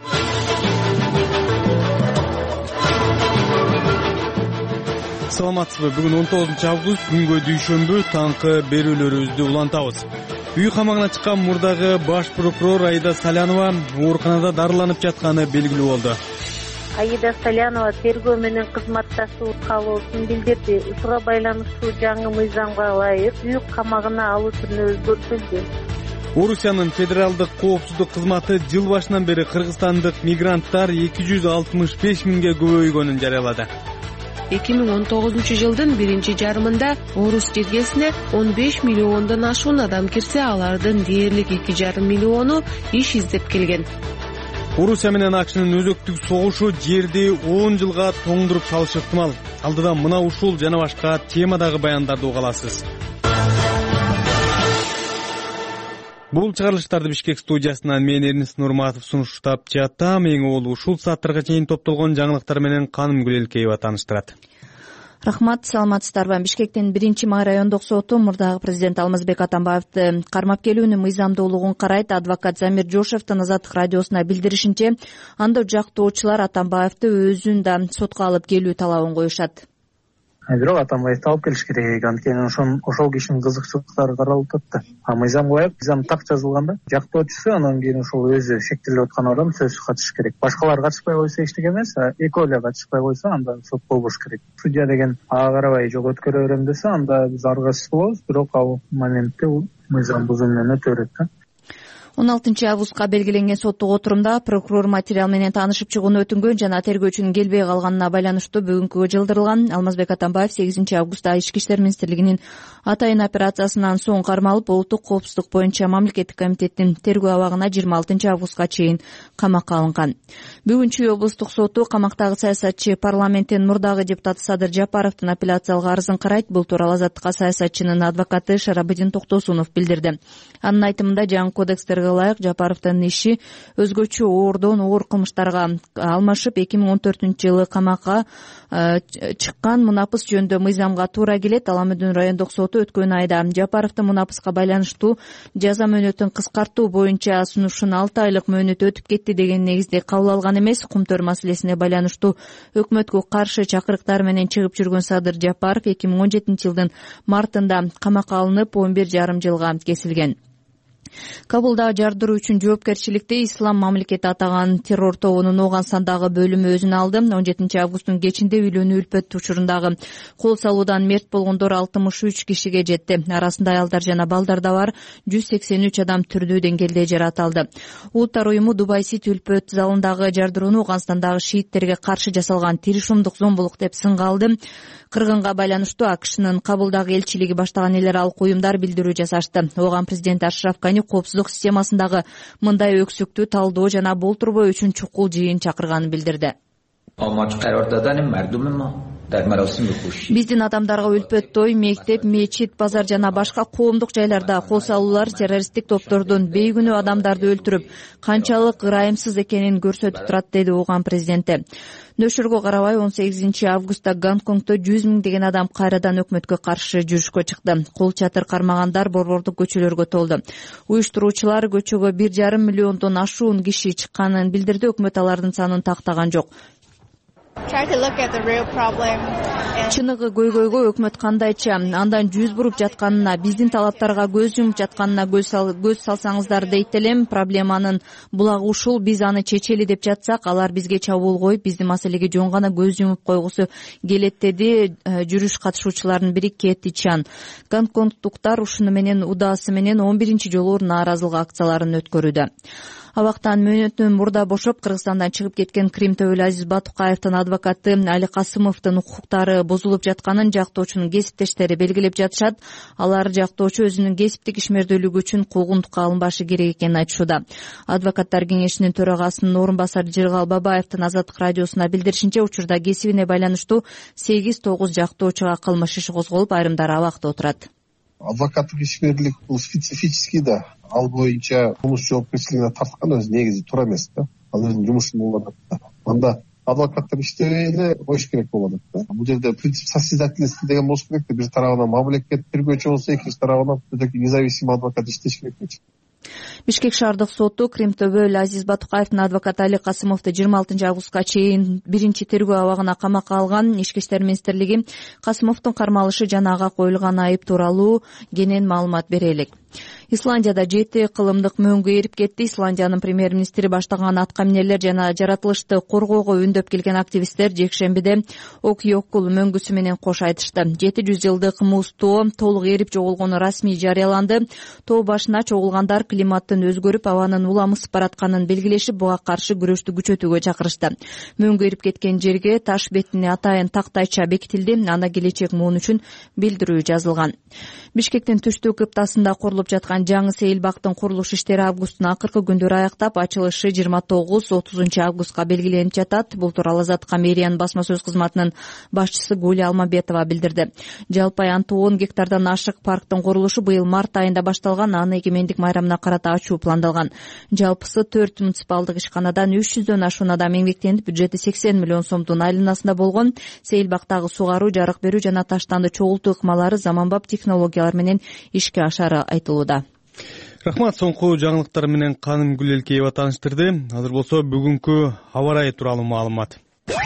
Саламатсызбы? Бүгүн 19 август, күнгө дүйшөмбү, таңкы берүүлөрүбүздү улантабыз. Үй камагына чыккан мурдагы баш прокурор Аида Салянова ооруканада дарыланып жатканы белгилүү болду. Аида Салянова тергөө менен кызматташуу каалоосун билдирди. Ушуга байланыштуу жаңы мыйзамга ылайык үй камагына алуу түрүнө өзгөртүлдү. Орусиянын федералдык коопсуздук кызматы жыл башынан бери кыргызстандык мигранттар 265 миңге көбөйгөнүн жарыялады. 2019 жылдын биринчи жарымында Орус жергесине 15 миллиондон ашуун адам кирсе, алардын дээрлик 2,5 миллиону иш издеп келген. Орусия менен АКШнын өзөктүк согушу жерди 10 жылга тоңдуруп салышы ыктымал. Алдыда мына ушул жана башка темадагы баяндарды уга аласыз. Бул чыгарылыштарды Бишкек студиясынан мен Эрнис Нурматов сунуштап жатам. Эң ол ушул сааттарга чейин топтолгон жаңылыктар менен Каным Гүлелкеева тааныштырат. Рахмат, саламатсыздарбы? Бишкектин 1-май райондук соту мурдагы президент Алмазбек Атамбаевди кармап келүүнүн мыйзамдуулугун карайт. Адвокат Замир Жошевдин Азаттык радиосуна билдиришинче, анда жактоочулар Атамбаевди өзүн да сотко алып келүү талабын коюшат. Бирок Атамбаевди алып келиш керек, анткени ошол кишинин кызыкчылыктары каралып атат да. Мыйзам коюп, мыйзам так жазылганда жактоочусу анан кийин ошол өзү шектелип аткан адам сөзсүз катышыш керек. Башкалар катышпай койсо эчтеке эмес, экөө эле катышпай койсо анда сот болбош керек. Судья деген ага карабай жок өткөрө берем десе, анда биз аргасыз болобуз, бирок ал моментте мыйзам бузуу менен өтө берет да. 16 августка белгиленген соттук отурумда прокурор материал менен таанышып чыгууну өтүнгөн жана тергөөчүнүн келбей калганына байланыштуу бүгүнкүгө жылдырылган. Алмазбек Атамбаев 8 августта Ички иштер министрлигинин атайын операциясынан соң кармалып, улуттук коопсуздук боюнча мамлекеттик комитеттин тергөө абагына 26 августка чейин камакка алынган. Бүгүн Чүй облустук соту камактагы саясатчы парламенттин мурдагы депутаты Садыр Жапаровдун апелляциялык арызын карайт. Бул тууралуу Азаттыкка саясатчынын адвокаты Шарабыдин Токтосунов билдирди. Анын айтымында жаңы кодекстерге ылайык Жапаровдун иши өзгөчө оордон оор кылмыштарга алмашып 2014-жылы камакка чыккан мунапыс жөнүндө мыйзамга туура келет. Аламүдүн райондук соту өткөн айда Жапаровдун мунапыска байланыштуу жаза мөөнөтүн кыскартуу боюнча сунушун 6 айлык мөөнөт өтүп кетти деген негизде кабыл алган эмес. Кумтөр маселесине байланыштуу өкмөткө каршы чакырыктар менен чыгып жүргөн Садыр Жапаров 2017 жылдын мартында камакка алынып 11,5 жылга кесилген. Кабулда жардыруу үчүн жоопкерчиликти Ислам мамлекети атаган террор тобунун Ооганстандагы бөлүмү өзүнө алды. 17 августтун кечинде үйлөнүү үлпөт учурундагы кол салуудан мерт болгондор 63 кишиге жетти. Арасында аялдар жана балдар да бар. 183 адам түрдүү деңгээлде жаратылды. Улуттар уюму Дубай Сити үлпөт залындагы жардырууну Ооганстандагы шииттерге каршы жасалган тиришумдук зомбулук деп сынга алды. Кыргынга байланыштуу АКШнын Кабулдагы элчилиги баштаган эл аралык уюмдар билдирүү жасашты. Ооган президент Ашраф Гани коопсуздук системасындагы мындай өксүктү талдоо жана болтурбоо үчүн чукул жыйын чакырганын билдирди. Биздин адамдарга үлпөт той, мектеп, мечит, базар жана башка коомдук жайларда кол салуулар террористтик топтордун бейкүнөө адамдарды өлтүрүп, канчалык ырайымсыз экенин көрсөтүп турат, деди Ооган президенти. Нөшөргө карабай 18 августта Гонконгдо 100 миңдеген адам кайрадан өкмөткө каршы жүрүшкө чыкты. Кол чатыр кармагандар борбордук көчөлөргө толду. Уюштуруучулар көчөгө 1,5 миллиондон ашуун киши чыкканын билдирди. Өкмөт алардын санын тактаган жок. Чыныгы көйгөйгө өкмөт кандайча андан жүз буруп жатканына, биздин талаптарга көз жумуп жатканына көз салсаңыздар дейт элем. Проблеманын булагы ушул, биз аны чечели деп жатсак, алар бизге чабуул коюп, биздин маселеге жөн гана көз жумуп койгусу келет, деди жүрүш катышуучуларынын бири Кэти Чан. Гонконгдуктар ушуну менен удаасы менен 11 жолу нааразылык акцияларын өткөрүүдө. Абактан мөөнөтүнөн мурда бошоп Кыргызстандан чыгып кеткен Крим Төбөлү Азиз Батукаевдин адвокаты Али Касымовдун укуктары бузулуп жатканын жактоочунун кесиптештери белгилеп жатышат. Алар жактоочу өзүнүн кесиптик ишмердүүлүгү үчүн куугунтукка алынбашы керек экенин айтышууда. Адвокаттар кеңешинин төрагасынын орун басары Жыргал Бабаевдин Азаттык радиосуна билдиришинче, учурда кесибине байланыштуу 8-9 жактоочуга кылмыш иши козголуп, айрымдары абакта отурат. Адвокаттык ишмердүүлүк бул специфический да, ал боюнча кылмыш жоопкерчилигине тарткан өзү негизи туура эмес да. Ал өзүнүн жумушун болуп атат да. Анда адвокаттар иштебей эле коюш керек болуп атат да. Бул жерде принцип состязательности деген болуш керек да. Бир тарабынан мамлекет тергөөчү болсо, экинчи тарабынан независимый адвокат иштеш керек болчу. Бишкек шаардык соту Крим Төбөлү Азиз Батукаевдин адвокаты Али Касымовду 26 августка чейин биринчи тергөө абагына камакка алган. Ички иштер министрлиги Касымовдун кармалышы жана ага коюлган айып тууралуу кенен маалымат бере элек. Исландияда 7 кылымдык мөңгү эрип кетти. Исландиянын премьер-министри баштаган аткаминерлер жана жаратылышты коргоого үндөп келген активисттер жекшембиде Окьёкул мөңгүсү менен кош айтышты. 700 жылдык муз тоо толук эрип жоголгону расмий жарыяланды. Тоо башына чогулгандар климаттын өзгөрүп, абанын уламысып баратканын белгилешип, буга каршы күрөштү күчөтүүгө чакырышты. Мөңгү эрип кеткен жерге таш бетине атайын тактайча бекитилди. Анда келечек муун үчүн билдирүү жазылган. Бишкектин түштүк кыптасында курулуп жаткан жаңы сейилбактын курулуш иштери августтун акыркы күндөрү аяктап, ачылышы 29-30 августка белгиленип жатат. Бул тууралуу Азаттык мэриянын басма сөз кызматынын башчысы Гуля Алмабетова билдирди. Жалпы аянты 10 гектардан ашык парктын курулушу быйыл март айында башталган. Аны эгемендик майрамына карата ачуу пландалган. Жалпысы 4 муниципалдык ишканадан 300дөн ашуун адам эмгектенип, бюджети 80 миллион сомдун айланасында болгон. Сейилбактагы сугаруу, жарык берүү жана таштанды чогултуу ыкмалары заманбап технологиялар менен ишке ашары айтылууда. Рахмат, соңку жаңылыктар менен Каным Гүлелкеева тааныштырды. Азыр болсо бүгүнкү аба ырайы тууралуу маалымат.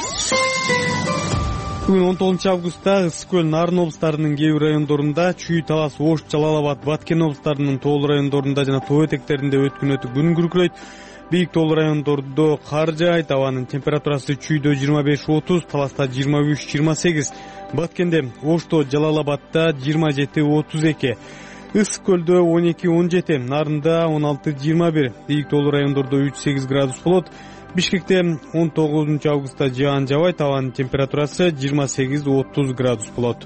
Бүгүн 19 августта Ысык көл, Нарын облустарынын кээ бир райондорунда, Чүй, Талас, Ош, Жалал Абад, Баткен облустарынын тоолуу райондорунда жана тоо этектеринде өткүнөтү күн күркүрөйт. Бийик тоолуу райондордо кар жаайт. Абанын температурасы Чүйдө 25-30, Таласта 23-28, Баткенде, Ошто, Жалал Абадта 27-32, Ысык көлдө 12-17, Нарында 16-21, бийик тоолуу райондордо 3-8 градус болот. Бишкекте 19 августта жаан жабайт. Абанын температурасы 28-30 градус болот.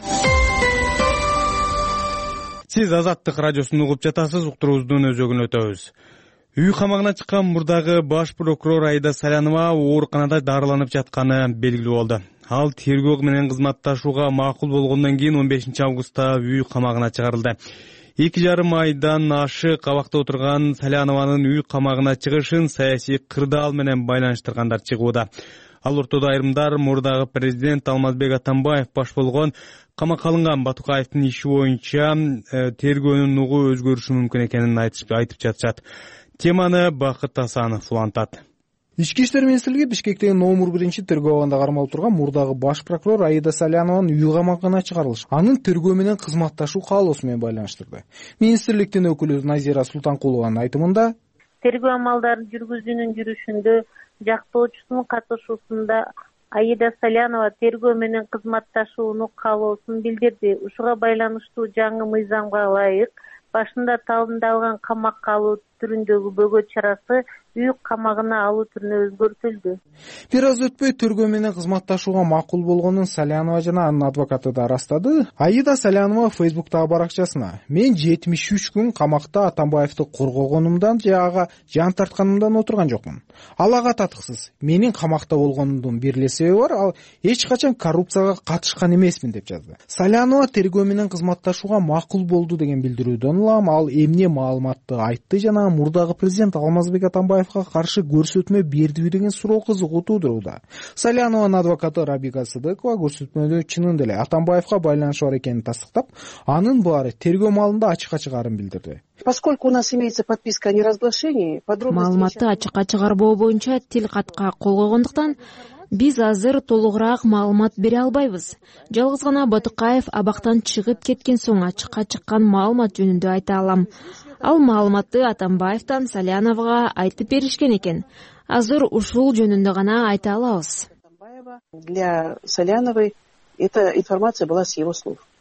Сиз Азаттык радиосун угуп жатасыз. Уктуруубуздун өзөгүн өтөбүз. Үй камагына чыккан мурдагы баш прокурор Аида Салянова ооруканада дарыланып жатканы белгилүү болду. Ал тергөө менен кызматташууга макул болгондон кийин 15 августта үй камагына чыгарылды. 2,5 айдан ашык абакта отурган Салянованын үй камагына чыгышын саясий кырдаал менен байланыштыргандар чыгууда. Ал ортодо айрымдар мурдагы президент Алмазбек Атамбаев баш болгон камакка алынган Батукаевдин иши боюнча тергөөнүн нугу өзгөрүшү мүмкүн экенин айтып жатышат. Теманы Бакыт Асанов улантат. Ички иштер министрлиги Бишкектеги номер 1 тергөө абагында кармалып турган мурдагы баш прокурор Аида Салянованын үй камагына чыгарылышы анын тергөө менен кызматташуу каалоосу менен байланыштырды. Министрликтин өкүлү Назира Султанкулованын айтымында, тергөө амалдарын жүргүзүүнүн жүрүшүндө жактоочусунун катышуусунда Аида Салянова тергөө менен кызматташууну каалоосун билдирди. Ушуга байланыштуу жаңы мыйзамга ылайык башында талдалган камакка алуу түрүндөгү бөгөт чарасы үй камагына алуу түрүнө өзгөртүлдү. Бир аз өтпөй тергөө менен кызматташууга макул болгонун Салянова жана анын адвокаты да ырастады. Аида Салянова Фейсбуктагы баракчасына: "Мен 73 күн камакта Атамбаевди коргогонумдан же ага жан тартканымдан отурган жокмун. Ал ага татыксыз. Менин камакта болгонумдун бир эле себеби бар, ал эч качан коррупцияга катышкан эмесмин" деп жазды. Салянова тергөө менен кызматташууга макул болду деген билдирүүдөн улам ал эмне маалыматты айтты жана мурдагы президент Алмазбек Атамбаевга каршы көрсөтмө бердиби деген суроо кызыгуу туудурууда. Салянованын адвокаты Рабика Сыдыкова көрсөтмөдө чынында эле Атамбаевга байланышы бар экенин тастыктап, анын баары тергөө маалында ачыкка чыгарын билдирди. Поскольку у нас имеется подписка о неразглашении, маалыматты ачыкка чыгарбоо боюнча тил катка кол койгондуктан биз азыр толугураак маалымат бере албайбыз. Жалгыз гана Батукаев абактан чыгып кеткен соң ачыкка чыккан маалымат жөнүндө айта алам. Ал маалыматты Атамбаевден Саляновага айтып беришкен экен. Азыр ушул жөнүндө гана айта алабыз. Для Саляновой эта информация была с его слов.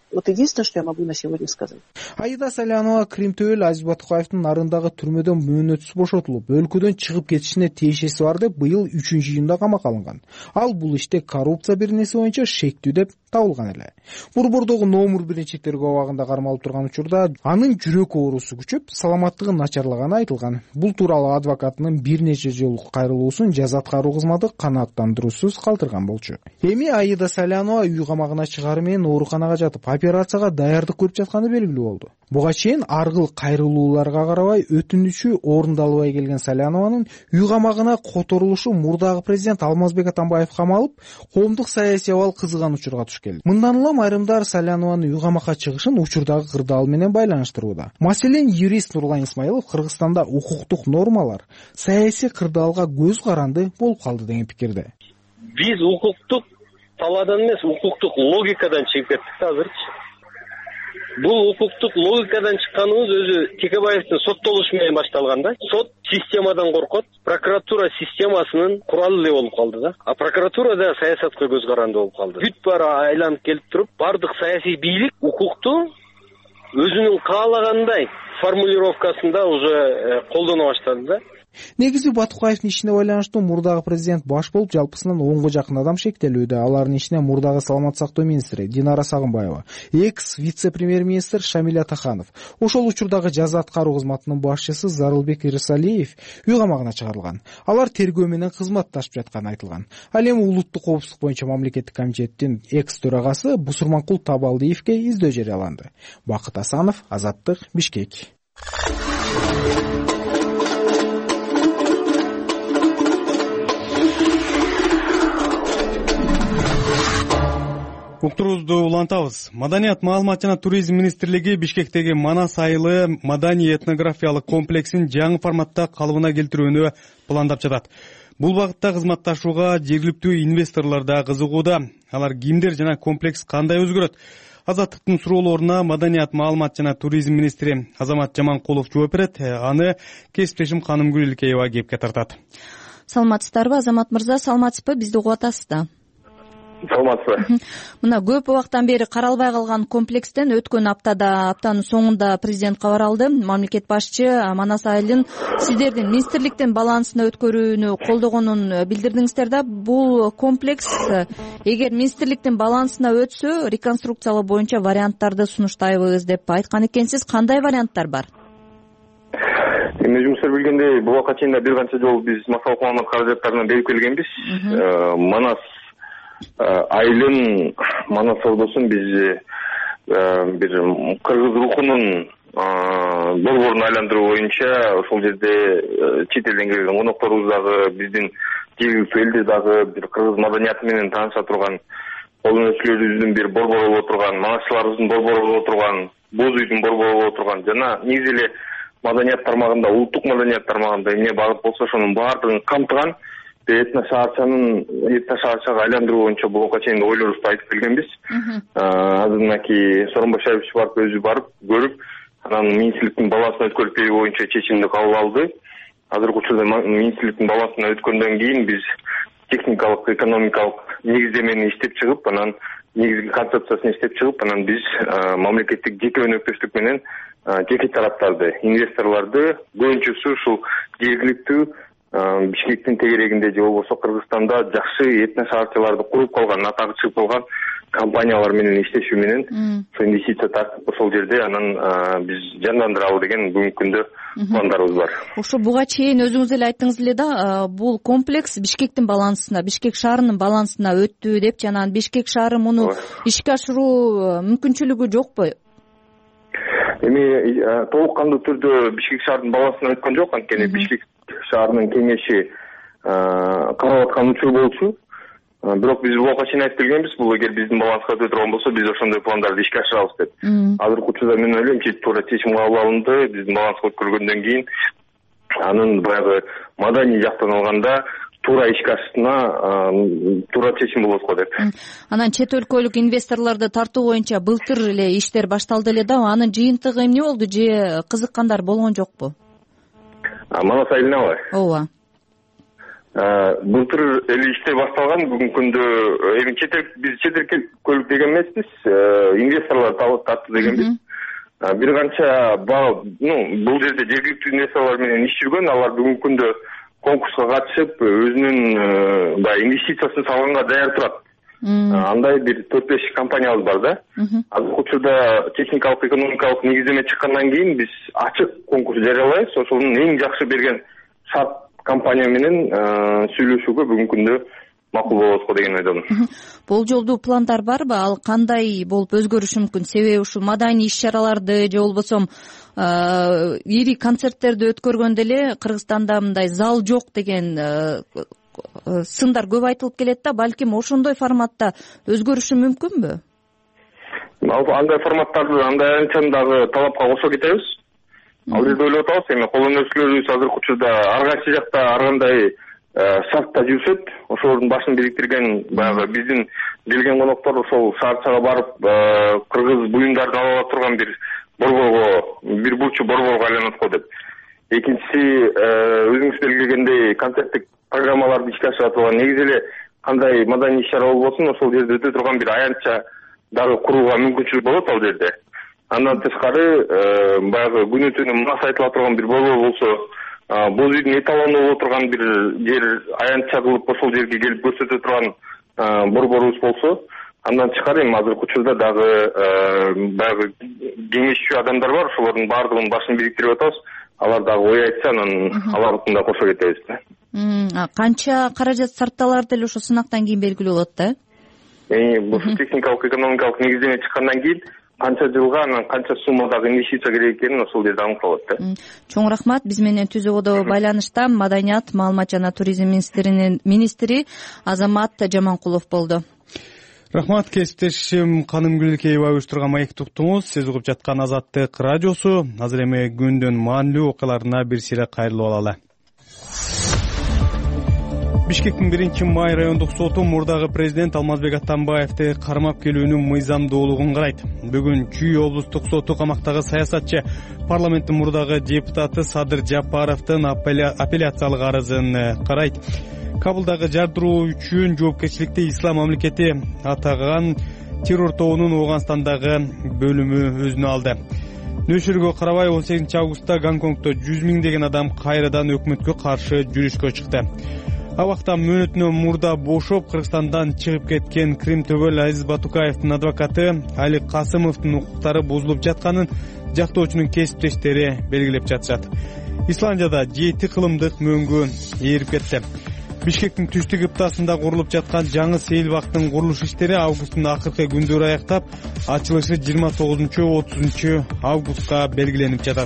Вот единственное, что я могу на сегодня сказать. Аида Салянова Кримтөбөл Азиз Батукаевдин нарындагы түрмөдөн мөөнөтсүз бошотулуп, өлкөдөн чыгып кетишине тиешеси бар деп быйыл 3-июнда камакка алынган. Ал бул иште коррупция беренеси боюнча шектүү деп табылган эле. Борбордогу номер 1 тергөө абагында кармалып турган учурда анын жүрөк оорусу күчөп, саламаттыгы начарлаганы айтылган. Бул тууралуу адвокатынын бир нече жолу кайрылуусун жаза аткаруу кызматы канааттандыруусуз калтырган болчу. Эми Аида Салянова үй камагына чыгары менен ооруканага жатып, операцияга даярдык көрүп жатканы белгилүү болду. Буга чейин аргыл кайрылууларга карабай өтүнүчү орундалбай келген Салянованын үй камагына которулушу мурдагы президент Алмазбек Атамбаев камалып, коомдук саясий абал кызыган учурга туш келди. Мындан улам айрымдар Салянованын үй камакка чыгышын учурдагы кырдаал менен байланыштырууда. Маселен, юрист Нурлан Исмаилов Кыргызстанда укуктук нормалар саясий кырдаалга көз каранды болуп калды деген пикирде. Биз укуктук талаадан эмес, укуктук логикадан чыгып кеттик азырчы. Бул укуктук логикадан чыкканыбыз өзү Текебаевдин соттолушу менен башталган да. Сот системадан коркот, прокуратура системасынын куралы эле болуп калды да. А прокуратура да саясатка көз каранды болуп калды. Бүт баары айланып келип туруп, бардык саясий бийлик укукту өзүнүн каалагандай формулировкасында уже колдоно баштады да. Негизи Батукаевдин ишине байланыштуу мурдагы президент баш болуп, жалпысынан 10го жакын адам шектелүүдө. Алардын ичине мурдагы саламат сактоо министри Динара Сагынбаева, экс вице-премьер-министр Шамиль Атаханов, ошол учурдагы жаза аткаруу кызматынын башчысы Зарылбек Ирсалиев үй камагына чыгарылган. Алар тергөө менен кызматташып жатканы айтылган. Ал эми улуттук коопсуздук боюнча мамлекеттик комитеттин экс төрагасы Бусурманкул Табалдиевге издөө жарыяланды. Бакыт Асанов, Азаттык, Бишкек. Уктуруубузду улантабыз. Маданият, маалымат жана туризм министрлиги Бишкектеги Манас айылы маданий этнографиялык комплексин жаңы форматта калыбына келтирүүнү пландап жатат. Бул багытта кызматташууга жергиликтүү инвесторлор да кызыгууда. Алар кимдер жана комплекс кандай өзгөрөт? Азаттыктын суроолоруна маданият, маалымат жана туризм министри Азамат Жаманкулов жооп берет. Аны кесиптешим Канымгүл Илкеева кепке тартат. Саламатсыздарбы, Азамат мырза? Саламатсызбы? Бизди угуп атасыз да? Саламатсызбы. Мына көп убактан бери каралбай калган комплекстен өткөн аптанын соңунда президент кабар алды. Мамлекет башчы Манас айылын сиздердин министрликтин балансына өткөрүүнү колдогонун билдирдиңиздер да. Бул комплекс эгер министрликтин балансына өтсө, реконструкциялоо боюнча варианттарды сунуштайбыз деп айткан экенсиз. Кандай варианттар бар? Эми жумуштар билгендей, бул убакка чейин бир канча жолу биз массалык маалымат каражаттарынан берип келгенбиз. Манас айылын, Манас саудосун биз бир кыргыз рухунун борборун айландыруу боюнча ошол жерде чет элден келген конокторубуз дагы, биздин жергиликтүү элдер дагы бир кыргыз маданияты менен тааныша турган, колдон өчүлөрүбүздүн бир борбору боло турган, манасчыларыбыздын борбору боло турган, боз үйдүн борбору боло турган жана негизи эле маданият тармагында, улуттук маданият тармагында эмне багыт болсо ошонун баардыгын камтыган этно шаарчага айландыруу боюнча бул убакка чейин ойлорубузду айтып келгенбиз. Азыр мынакей Сооронбай Шарипович өзү барып көрүп, анан министрликтин балансына өткөрүп берүү боюнча чечимди кабыл алды. Азыркы учурда министрликтин балансына өткөндөн кийин биз техникалык, экономикалык негиздемени иштеп чыгып, анан негизги концепциясын иштеп чыгып, анан биз мамлекеттик жеке өнөктөштүк менен жеке тараптарды, инвесторлорду көбүнчөсү ушул жергиликтүү Бишкектин тегерегинде же болбосо Кыргызстанда жакшы этно шаарчыларды куруп калган, атагы чыгып калган компаниялар менен иштешүү менен ошо инвестиция тартып ошол жерде анан биз жандандырабы деген бүгүнкү күндө пландарыбыз бар. Ошо буга чейин өзүңүз эле айттыңыз эле да, бул комплекс Бишкектин балансына, Бишкек шаарынын балансына өттү деп, жана Бишкек шаары муну ишке ашыруу мүмкүнчүлүгү жокпу? Эми толук кандуу түрдө Бишкек шаарынын балансына өткөн жок, анткени Бишкек шаарынын кеңеши карап аткан учур болчу. Бирок биз бул убакка чейин айтып келгенбиз, бул эгер биздин баланска өтө турган болсо, биз ошондой пландарды ишке ашырабыз деп. Азыркы учурда мен ойлойм, туура чечим кабыл алынды, биздин баланска өткөргөндөн кийин анын баягы маданий жактан алганда туура ишке ашышына туура чечим болот го деп. Анан чет өлкөлүк инвесторлорду тартуу боюнча былтыр эле иштер башталды эле да, анын жыйынтыгы эмне болду же кызыккандар болгон жокпу? Манас айылынабы? Ооба. былтыр эле иштер башталган. Бүгүнкү күндө эми биз чет эл көлүк деген эмеспиз, инвесторлор тартты дегенбиз. Бир канча бул жерде жергиликтүү инвесторлор менен иш жүргөн. Алар бүгүнкү күндө конкурска катышып, өзүнүн баягы инвестициясын салганга даяр турат. Андай бир 4-5 компаниябыз бар да. Азыркы учурда техникалык экономикалык негиздеме чыккандан кийин биз ачык конкурс жарыялайбыз. Ошонун эң жакшы берген шарт компания менен сүйлөшүүгө бүгүнкү күндө макул болобуз го деген ойдомун. Болжолдуу пландар барбы? Ал кандай болуп өзгөрүшү мүмкүн? Себеби ушул маданий иш-чараларды же болбосо ири концерттерди өткөргөндө эле Кыргызстанда мындай зал жок деген сындар көп айтылып келет да. Балким ошондой форматта өзгөрүшү мүмкүнбү? Андай форматтарды андай аянтчаны дагы талапка кошо кетебиз. Ал жерде ойлоп атабыз, эми колдонуучуларыбыз азыркы учурда ар кайсы жакта ар кандай шартта жүрүшөт. Ошолордун башын бириктирген баягы биздин келген коноктор ошол шаарчага барып, кыргыз буюмдарын ала ала турган бир борборго, бир бурчу борборго айланат го деп. Экинчиси, өзүңүз белгилегендей концерттик программаларды ишке ашырып турган, негизи эле кандай маданий иш-чара болбосун, ошол жерде өтө турган бир аянтча дагы курууга мүмкүнчүлүк болот ал жерде. Андан тышкары баягы күнү түнү мас айтыла турган бир борбор болсо, боз үйдүн эталону боло турган бир жер аянтча кылып ошол жерге келип көрсөтө турган борборубуз болсо, андан тышкары эми азыркы учурда дагы баягы кеңешчү адамдар бар, ошолордун баардыгынын башын бириктирип атабыз. Алар дагы ой айтса, анан алардын да кошо кетебиз да. Канча каражат сарпталары деле ошо сынактан кийин белгилүү болот да? Бул техникалык экономикалык негиздеме чыккандан кийин канча жылга, анан канча суммадагы инвестиция керек экенин ошол жерде аныкталат да. Чоң рахмат. Биз менен түзөгөдө байланышта Маданият, маалымат жана туризм министри Азамат Жаманкулов болду. Рахмат, кесиптешим Каным Гүлкеева уюштурган маекти уктуңуз. Сиз угуп жаткан Азаттык радиосу. Азыр эми күндүн маанилүү окуяларына бир сире кайрылып алалы. Бишкектин 1-май райондук соту мурдагы президент Алмазбек Атамбаевди кармап келүүнүн мыйзамдуулугун карайт. Бүгүн Чүй облустук соту камактагы саясатчы парламенттин мурдагы депутаты Садыр Жапаровдун апелляциялык арызын карайт. Кабылдагы жардыруу үчүн жоопкерчиликти Ислам мамлекети атаган террор тобунун Ооганстандагы бөлүмү өзүнө алды. Нөшүргө карабай 18-августта Гонконгдо 100 миңдеген адам кайрадан өкмөткө каршы жүрүшкө чыкты. Абакта мөөнөтүнөн мурда бошоп, Кыргызстандан чыгып кеткен Крим төбөл Азиз Батукаевдин адвокаты Алик Касымовдун укуктары бузулуп жатканын жактоочунун кесиптештери белгилеп жатышат. Исландияда 7 кылымдык мөөнгө ээрип кетти. Бишкектин түштүк ыптасында курулуп жаткан жаңы сейилбактын курулуш иштери августтун акыркы күндөрү аяктап, ачылышы 29-30 августка белгиленип жатат.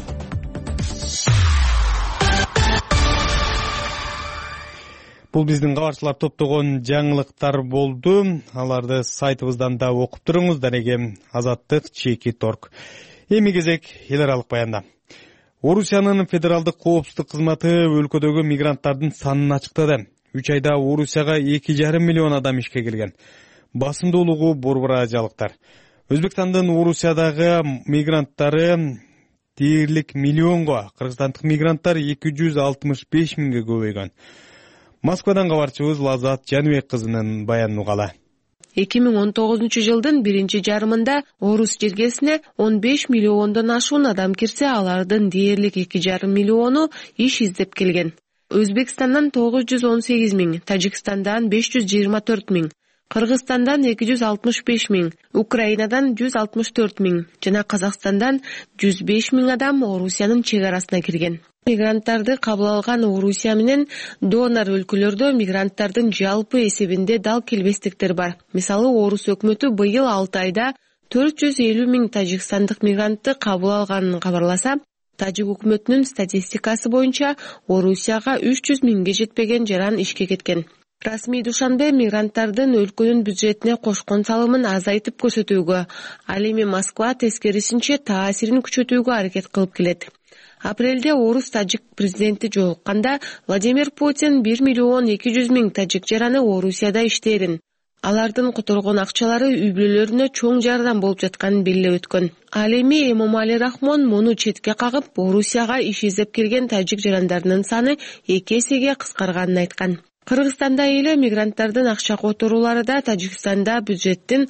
Бул биздин кабарчылар топтогон жаңылыктар болду. Аларды сайтыбыздан да окуп туруңуз. Дареге Азаттык.org. Эми кезек эл аралык баянда. Орусиянын федералдык коопсуздук кызматы өлкөдөгү мигранттардын санын ачыктады. 3 айда Орусияга 2,5 миллион адам ишке келген. Басымдуулугу борборажалыктар. Өзбекстандын Орусиядагы мигранттары дээрлик миллионго, кыргызстандык мигранттар 265 миңге көбөйгөн. Москвадан кабарчыбыз Лазат Жаныбек кызынын баянын угалы. 2019 жылдын биринчи жарымында Орус жергесине 15 миллиондон ашуун адам кирсе, алардын дээрлик 2,5 миллиону иш издеп келген. Өзбекстандан 918 миң, Тажикстандан 524 миң, Кыргызстандан 265 миң, Украинадан 164 миң жана Казакстандан 105 миң адам Орусиянын чек арасына кирген. Мигранттарды кабыл алган Орусия менен донор өлкөлөрдө мигранттардын жалпы эсебинде дал келбестиктер бар. Мисалы, Орус өкмөтү быйыл 6 айда 450 миң тажикстандык мигрантты кабыл алганын кабарласа, Тажик өкмөтүнүн статистикасы боюнча Орусияга 300 миңге жетпеген жаран ишке кеткен. Расмий Душанбе мигранттардын өлкөнүн бюджетине кошкон салымын азайтып көрсөтүүгө, ал эми Москва тескерисинче таасирин күчөтүүгө аракет кылып келет. Апрелде Орус-Тажик президенти жолукканда Владимир Путин 1 миллион 200 миң тажик жараны Орусияда иштээрин, алардын которгон акчалары үй-бүлөлөрүнө чоң жардам болуп жатканын белгилеп өткөн. Ал эми Эмомали Рахмон муну четке кагып, Орусияга иш издеп келген тажик жарандарынын саны 2 эсеге кыскарганын айткан. Кыргызстанда эле мигранттардын акча которуулары да Тажикстанда бюджеттин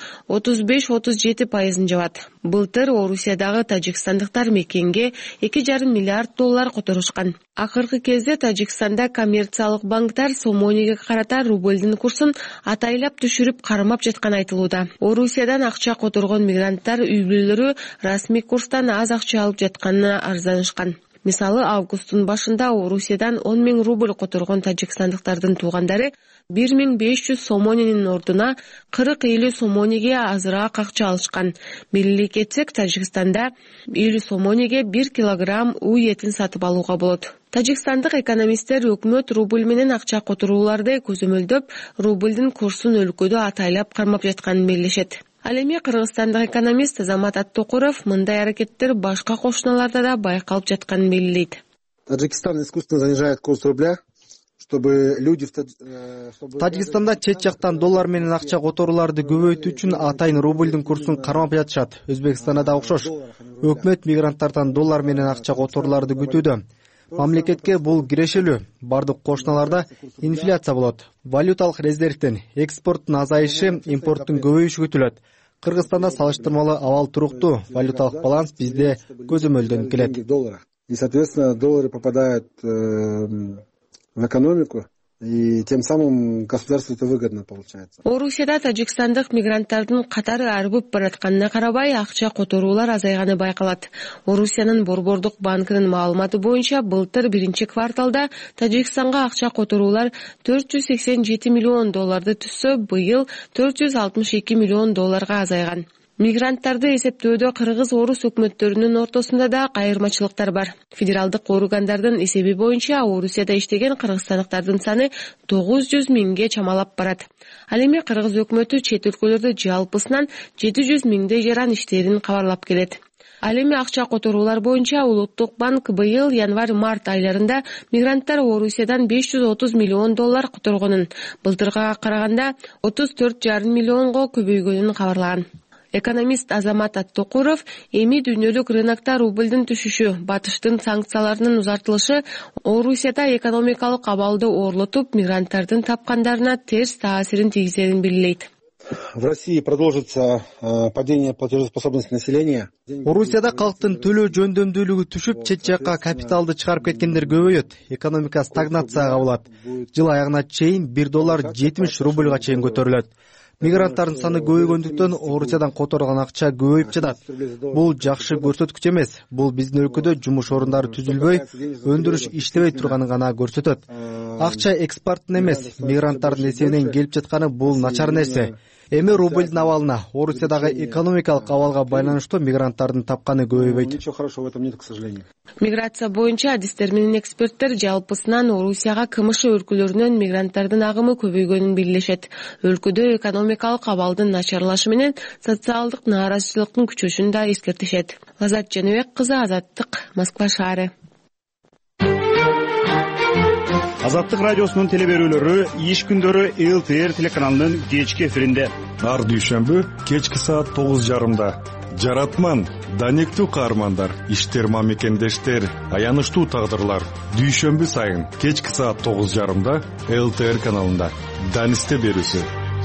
35-37% жабат. Былтыр Орусиядагы тажикстандыктар мекенге 2,5 миллиард доллар которушкан. Акыркы кезде Тажикстанда коммерциялык банктар сомонеге карата рубльдин курсун атайлап түшүрүп кармап жатканы айтылууда. Орусиядан акча которгон мигранттар үй бүлөлөрү расмий курстан аз акча алып жатканына арызданышкан. Мисалы, августтун башында Орусиядан 10 000 рубль которгон тажикстандыктардын туугандары 1500 сомоненин ордуна 40-50 сомонеге азыраак акча алышкан. Белгилей кетсек, Тажикстанда 50 сомонеге 1 килограмм уй этин сатып алууга болот. Тажикстандык экономисттер өкмөт рубль менен акча которууларды көзөмөлдөп, рубльдин курсун өлкөдө атайлап кармап жатканын белгилешет. Ал эми кыргызстандык экономист Азамат Аттокуров мындай аракеттер башка кошуналарда да байкалып жатканын белгилейт. Таджикистан искусственно занижает курс рубля, чтобы люди Тажикстанда чет жактан доллар менен акча которууларды көбөйтүү үчүн атайын рубльдин курсун кармап жатышат. Өзбекстанда да окшош. Өкмөт мигранттардан доллар менен акча которууларды күтүүдө. Мамлекетке бул кирешелүү. Бардык кошуналарда инфляция болот. Валюталык резервден экспорттун азайышы, импорттун көбөйүшү күтүлөт. Кыргызстанда салыштырмалуу абал туруктуу. Валюталык баланс бизде көзөмөлдөнүп келет. И, соответственно, доллары попадают в экономику, и тем самым государству это выгодно получается. Орусияда тажикстандык мигранттардын катары арбып баратканына карабай акча которуулар азайганы байкалат. Орусиянын Борбордук банкынын маалыматы боюнча былтыр биринчи кварталда Тажикстанга акча которуулар 487 миллион долларды түзсө, быйыл 462 миллион долларга азайган. Мигранттарды эсептөөдө кыргыз-орус өкмөттөрүнүн ортосунда да кайырмачылыктар бар. Федералдык органдардын эсеби боюнча Орусияда иштеген кыргызстандыктардын саны 900 миңге чамалап барат. Ал эми кыргыз өкмөтү чет өлкөлөрдө жалпысынан 700 миңдей жаран иштерин кабарлап келет. Ал эми акча которуулар боюнча Улуттук банк быйыл январь-март айларында мигранттар Орусиядан 530 миллион доллар которгонун, былтырга караганда 34,5 миллионго көбөйгөнүн кабарлаган. Экономист Азамат Аттокуров эми дүйнөлүк рынокто рубльдин түшүшү, батыштын санкцияларынын узартылышы Орусияда экономикалык абалды ooрлотуп, мигранттардын тапкандарына терс таасирин тийгизерин белгилейт. В России продолжится падение платежеспособности населения. Орусияда калктын төлөө жөндөмдүүлүгү түшүп, чет жакка капиталды чыгарып кеткендер көбөйөт. Экономика стагнацияга болот. Жыл аягына чейин $1 70 рубльга чейин көтөрүлөт. Мигранттардын саны көбөйгөндүктөн Орусиядан которгон акча көбөйүп жатат. Бул жакшы көрсөткүч эмес. Бул биздин өлкөдө жумуш орундары түзүлбөй, өндүрүш иштебей турганын гана көрсөтөт. Акча экспорттун эмес, мигранттардын эсебинен келип жатканы бул начар нерсе. Эми рубльдин абалына, Орусиядагы экономикалык абалга байланыштуу мигранттардын тапканы көбөйбөйт. Ничего хорошего в этом нет, к сожалению. Миграция боюнча адистер менен эксперттер жалпысынан Орусияга КМШ өлкөлөрүнөн мигранттардын агымы көбөйгөнүн белгилешет. Өлкөдө экономикалык абалдын начарлашы менен социалдык нааразычылыктын күчөшүн да эскертишет. Азат Жаныбек кызы, Азаттык, Москва шаары. Азаттык радиосунун телеберүүлөрү иш күндөрү ЛТР телеканалынын кечки эфиринде. Ар дүйшөмбү кечки саат 9:30. Жаратман, данектүү каармандар, иштер мамекендештер, аянычтуу тагдырлар. Дүйшөмбү сайын кечки саат 9:30 ЛТР каналында. Данисте берүүсү.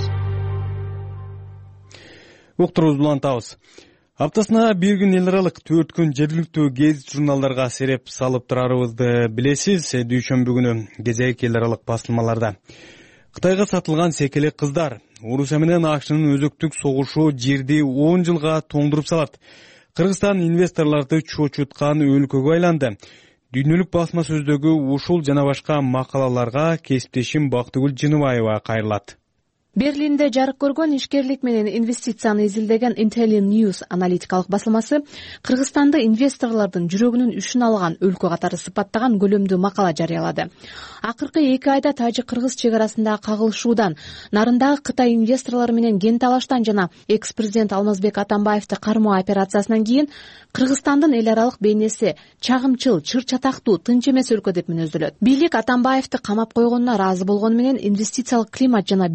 Уктурубузду улантабыз. Аптасына бир күн эл аралык, 4 күн жергиликтүү гезит журналдарга сереп салып турарыбызды билесиз. Дүйшөмбү күнү кезек эл аралык басылмаларда. Кытайга сатылган секелек кыздар, Орусия менен АКШнын өзөктүк согушу жерди 10 жылга тоңдуруп салат. Кыргызстан инвесторлорду чочуткан өлкөгө айланды. Дүйнөлүк басма сөздөгү ушул жана башка макалаларга кесиптешим Бактыгүл Жыныбаева кайрылат. Берлинде жарык көргөн ишкерлик менен инвестицияны изилдеген Intelli News аналитикалык басылмасы Кыргызстанды инвесторлордун жүрөгүнүн үшүн алган өлкө катары сыпаттаган көлөмдүү макала жарыялады. Акыркы 2 айда тажик-кыргыз чек арасындагы кагылышуудан, нарындагы Кытай инвесторлору менен кен талаштан жана экс-президент Алмазбек Атамбаевди кармоо операциясынан кийин Кыргызстандын эл аралык бейнеси чагымчыл, чыр-чатактуу, тынч эмес өлкө деп мүнөздөлөт. Бийлик Атамбаевди камап койгонуна ыраазы болгону менен инвестициялык климат жана бизнес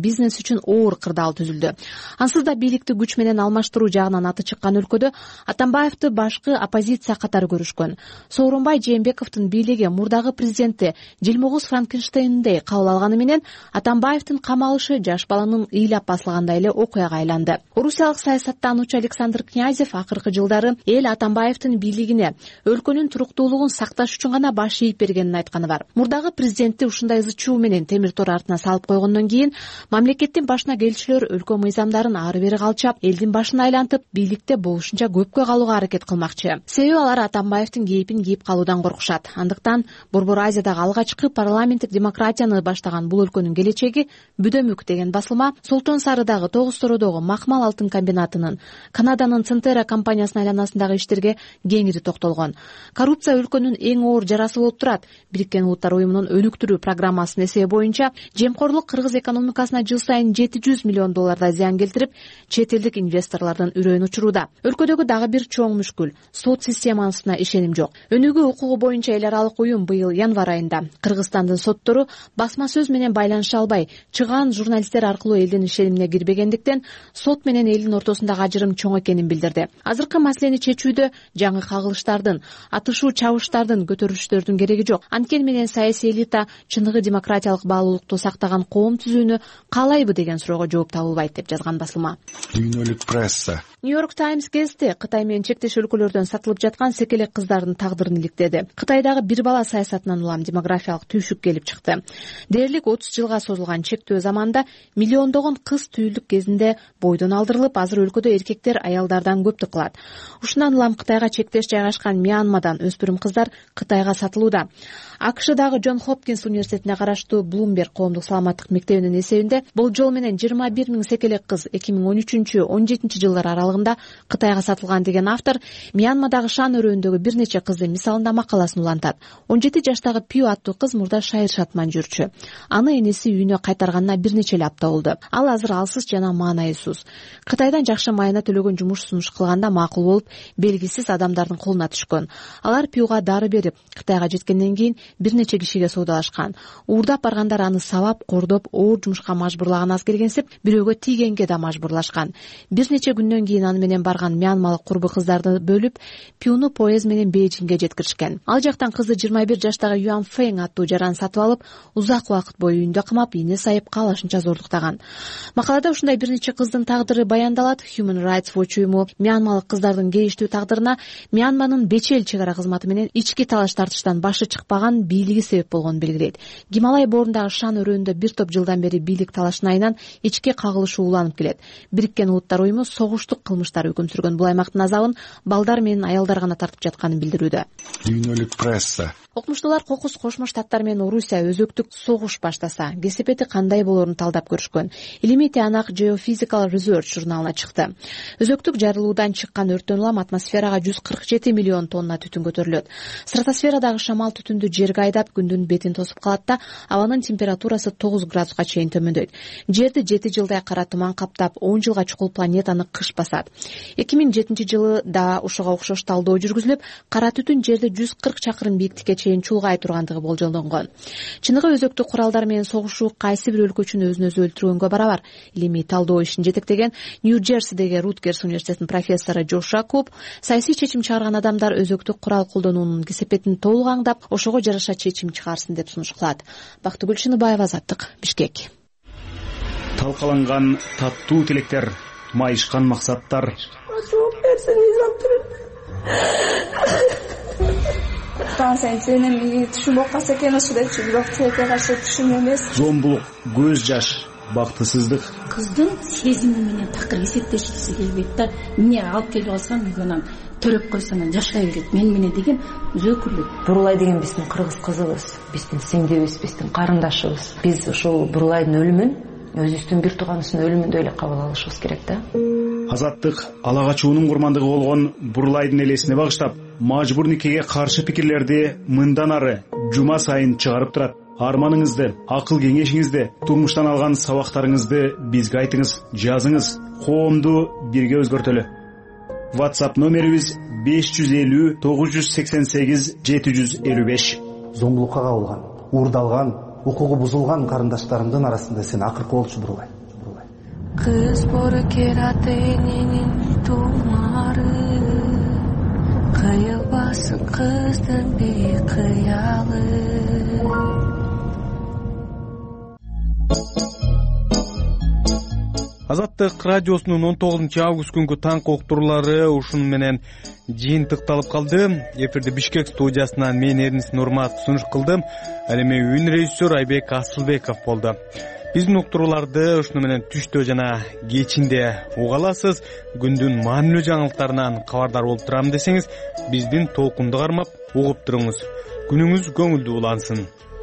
үчүн оор кырдаал түзүлдү. Ансыз да бийликти күч менен алмаштыруу жагынан аты чыккан өлкөдө Атамбаевди башкы оппозиция катары көрүшкөн. Сооронбай Жээнбековдун бийлиги мурдагы президентти Жылмогуз Франкенштейндей кабыл алганы менен Атамбаевдин камалышы жаш баланын ыйлап басылгандай эле окуяга айланды. Орусиялык саясаттануучу Александр Князев акыркы жылдары эл Атамбаевдин бийлигине өлкөнүн туруктуулугун сакташ үчүн гана баш ийип бергенин айтканы бар. Мурдагы президентти ушундай ызы чуу менен темир тор артына салып койгондон кийин мамлекеттин башына келчүлөр өлкө мыйзамдарын ары бери калчап, элдин башын айлантып, бийликте болушунча көпкө калууга аракет кылмакчы. Себеби алар Атамбаевдин кейпин кийип калуудан коркушат. Андыктан Борбор Азиядагы алгачкы парламенттик демократияны баштаган бул өлкөнүн келечеги бүдөмүк деген басылма Солтон Сарыдагы Тогуз Тородогу Макмал алтын комбинатынын, Канаданын Центера компаниясынын айланасындагы иштерге кеңири токтолгон. Коррупция өлкөнүн эң оор жарасы болуп турат. Бириккен Улуттар уюмунун өнүктүрүү программасынын эсеби боюнча жемкорлук кыргыз экономикасына жыл сайын $700 миллион зыян келтирип, чет элдик инвесторлордун үрөйүн учуруда. Өлкөдөгү дагы бир чоң мүшкүл — сот системасына ишеним жок. Өнүгүү укугу боюнча эл аралык уюм быйыл январь айында Кыргызстандын соттору басма сөз менен байланыша албай, чыгаан журналисттер аркылуу элдин ишенимине кирбегендиктен сот менен элдин ортосундагы ажырым чоң экенин билдирди. Азыркы маселени чечүүдө жаңы кагылыштардын, атышуу чабыштардын, көтөрүлүштөрдүн кереги жок. Анткени менен саясий элита чыныгы демократиялык баалуулукту сактаган коом түзүүнү каалайбы деген суроого жооп табылбайт деп жазган басылма. Дүйнөлүк пресса. Нью-Йорк Таймс гезити Кытай менен чектеш өлкөлөрдөн сатылып жаткан секелек кыздардын тагдырын иликтеди. Кытайдагы бир бала саясатынан улам демографиялык түйшүк келип чыкты. Дээрлик 30 жылга созулган чектөө заманда миллиондогон кыз түйүлдүк кезинде бойдон алдырылып, азыр өлкөдө эркектер аялдардан көптүк кылат. Ушундан улам Кытайга чектеш жайгашкан Мьянмадан өспүрүм кыздар Кытайга сатылууда. АКШдагы Джон Хопкинс университетине караштуу Блумберг коомдук саламаттык мектебинин эсебинде бул жол менен 21 000 секелек кыз 2013-17 жылдар аралыгында Кытайга сатылган деген автор Мьянмадагы Шан өрөөндөгү бир нече кыздын мисалында макаласын улантат. 17 жаштагы Пью аттуу кыз мурда шайыр шатман жүрчү. Аны энеси үйүнө кайтарганына бир нече эле апта болду. Ал азыр алсыз жана маанайсыз. Кытайдан жакшы майына төлөгөн жумуш сунуш кылганда макул болуп, белгисиз адамдардын колуна түшкөн. Алар Пьюга дары берип, Кытайга жеткенден кийин бир нече кишиге соодалашкан. Уурдап баргандар аны сабап, кордоп, оор жумушка мажбурлаган аз келгенсип, бирөөгө тийгенге да мажбурлашкан. Бир нече күндөн кийин аны менен барган мьянмалык курбу кыздарды бөлүп, Пьюну поезд менен Бейжиңге жеткиришкен. Ал жактан кызды 21 жаштагы Юан Фэнг аттуу жаран сатып алып, узак убакыт бою үйүндө камап, ийне сайып каалашынча зордуктаган. Макалада ушундай бир нече кыздын тагдыры баяндалат. Human Rights Watch уюму мьянмалык кыздардын кейиштүү тагдырына Мьянманын Бечел чек ара кызматы менен ички талаш тартыштан башы чыкпаган бийлиги себеп болгонун белгилейт. Гималай боорундагы Шан өрөөндө бир топ жылдан бери бийлик талашына айынан ички кагылышуу уланып келет. Бириккен Улуттар уюму согуштук кылмыштар өкүм сүргөн бул аймактын азабын балдар менен аялдар гана тартып жатканын билдирүүдө. Дүйнөлүк пресса. Окумуштуулар Кокус Кошмо Штаттар менен Орусия өзөктүк согуш баштаса, кесепети кандай болоорун талдап көрүшкөн. Илимий тыянак Geophysical Research журналына чыкты. Өзөктүк жарылуудан чыккан өрттөн улам атмосферага 147 миллион тонна түтүн көтөрүлөт. Стратосферадагы шамал түтүндү жерге айдап, күндүн бетин тосуп калат да, абанын температурасы 9 градуска чейин төмөндөйт. Жерди 7 жылдай кара туман каптап, 10 жылга чукул планетаны кыш басат. 2007 жылы да ушуга окшош талдоо жүргүзүлүп, кара түтүн жерди 140 чакырым бийиктикке чейин чулгай тургандыгы болжолдонгон. Чыныгы өзөктүк куралдар менен согушуу кайсы бир өлкө үчүн өзүн өзү өлтүргөнгө барабар. Илимий талдоо ишин жетектеген Нью-Джерсидеги Рутгерс университетинин профессору Джош Куп саясий чечим чыгарган адамдар өзөктүк курал колдонуунун кесепетин толук аңдап, ошого жараша чечим чыгарсын деп сунуш кылат. Бактыгүл Чыныбаева, Азаттык, Бишкек. Талкаланган таттуу тилектер, майышкан максаттар. Сенин түшүнбөй калса экен ошо депчи, бирок тилекке каршы түшүн эмес. Зомбулук, көз жаш, бактысыздык. Кыздын сезими менен такыр эсептешкиси келбейт да. Эмне алып келип алсам үйгө төрөп койсоң жашай берет менен деген өзөкүрлүк. Бурулай деген биздин кыргыз кызыбыз, биздин сиңдибиз, биздин карындашыбыз. Биз ушул Бурулайдын өлүмүн өзүбүздүн бир тууганыбыздын өлүмүндөй эле кабыл алышыбыз керек да. Азаттык ала качуунун курмандыгы болгон Бурулайдын элесине багыштап, мажбур никеге каршы пикирлерди мындан ары жума сайын чыгарып турат. Арманыңызды, акыл кеңешиңизди, турмуштан алган сабактарыңызды бизге айтыңыз, жазыңыз. Коомду бирге өзгөртөлү. WhatsApp номерибиз 550 988 755. Зомбулукка кабылган, уурдалган, укугу бузулган карындаштарымдын арасында сен акыркы болчу Бурулай. Kız boru kerateninin tumarı, kıyılbasın kızdın bir kıyalı. Азаттык радиосунун 19 август күнгү таңкы уктуруулары ушуну менен жыйынтыкталып калды. Эфирде Бишкек студиясынан мен Эрнис Нурматов сунуш кылдым. Ал эми үн режиссер Айбек Асылбеков болду. Биздин уктурууларды ушуну менен түштө жана кечинде уга аласыз. Күндүн маанилүү жаңылыктарынан кабардар болуп турам десеңиз, биздин толкунду кармап угуп туруңуз. Күнүңүз көңүлдүү улансын.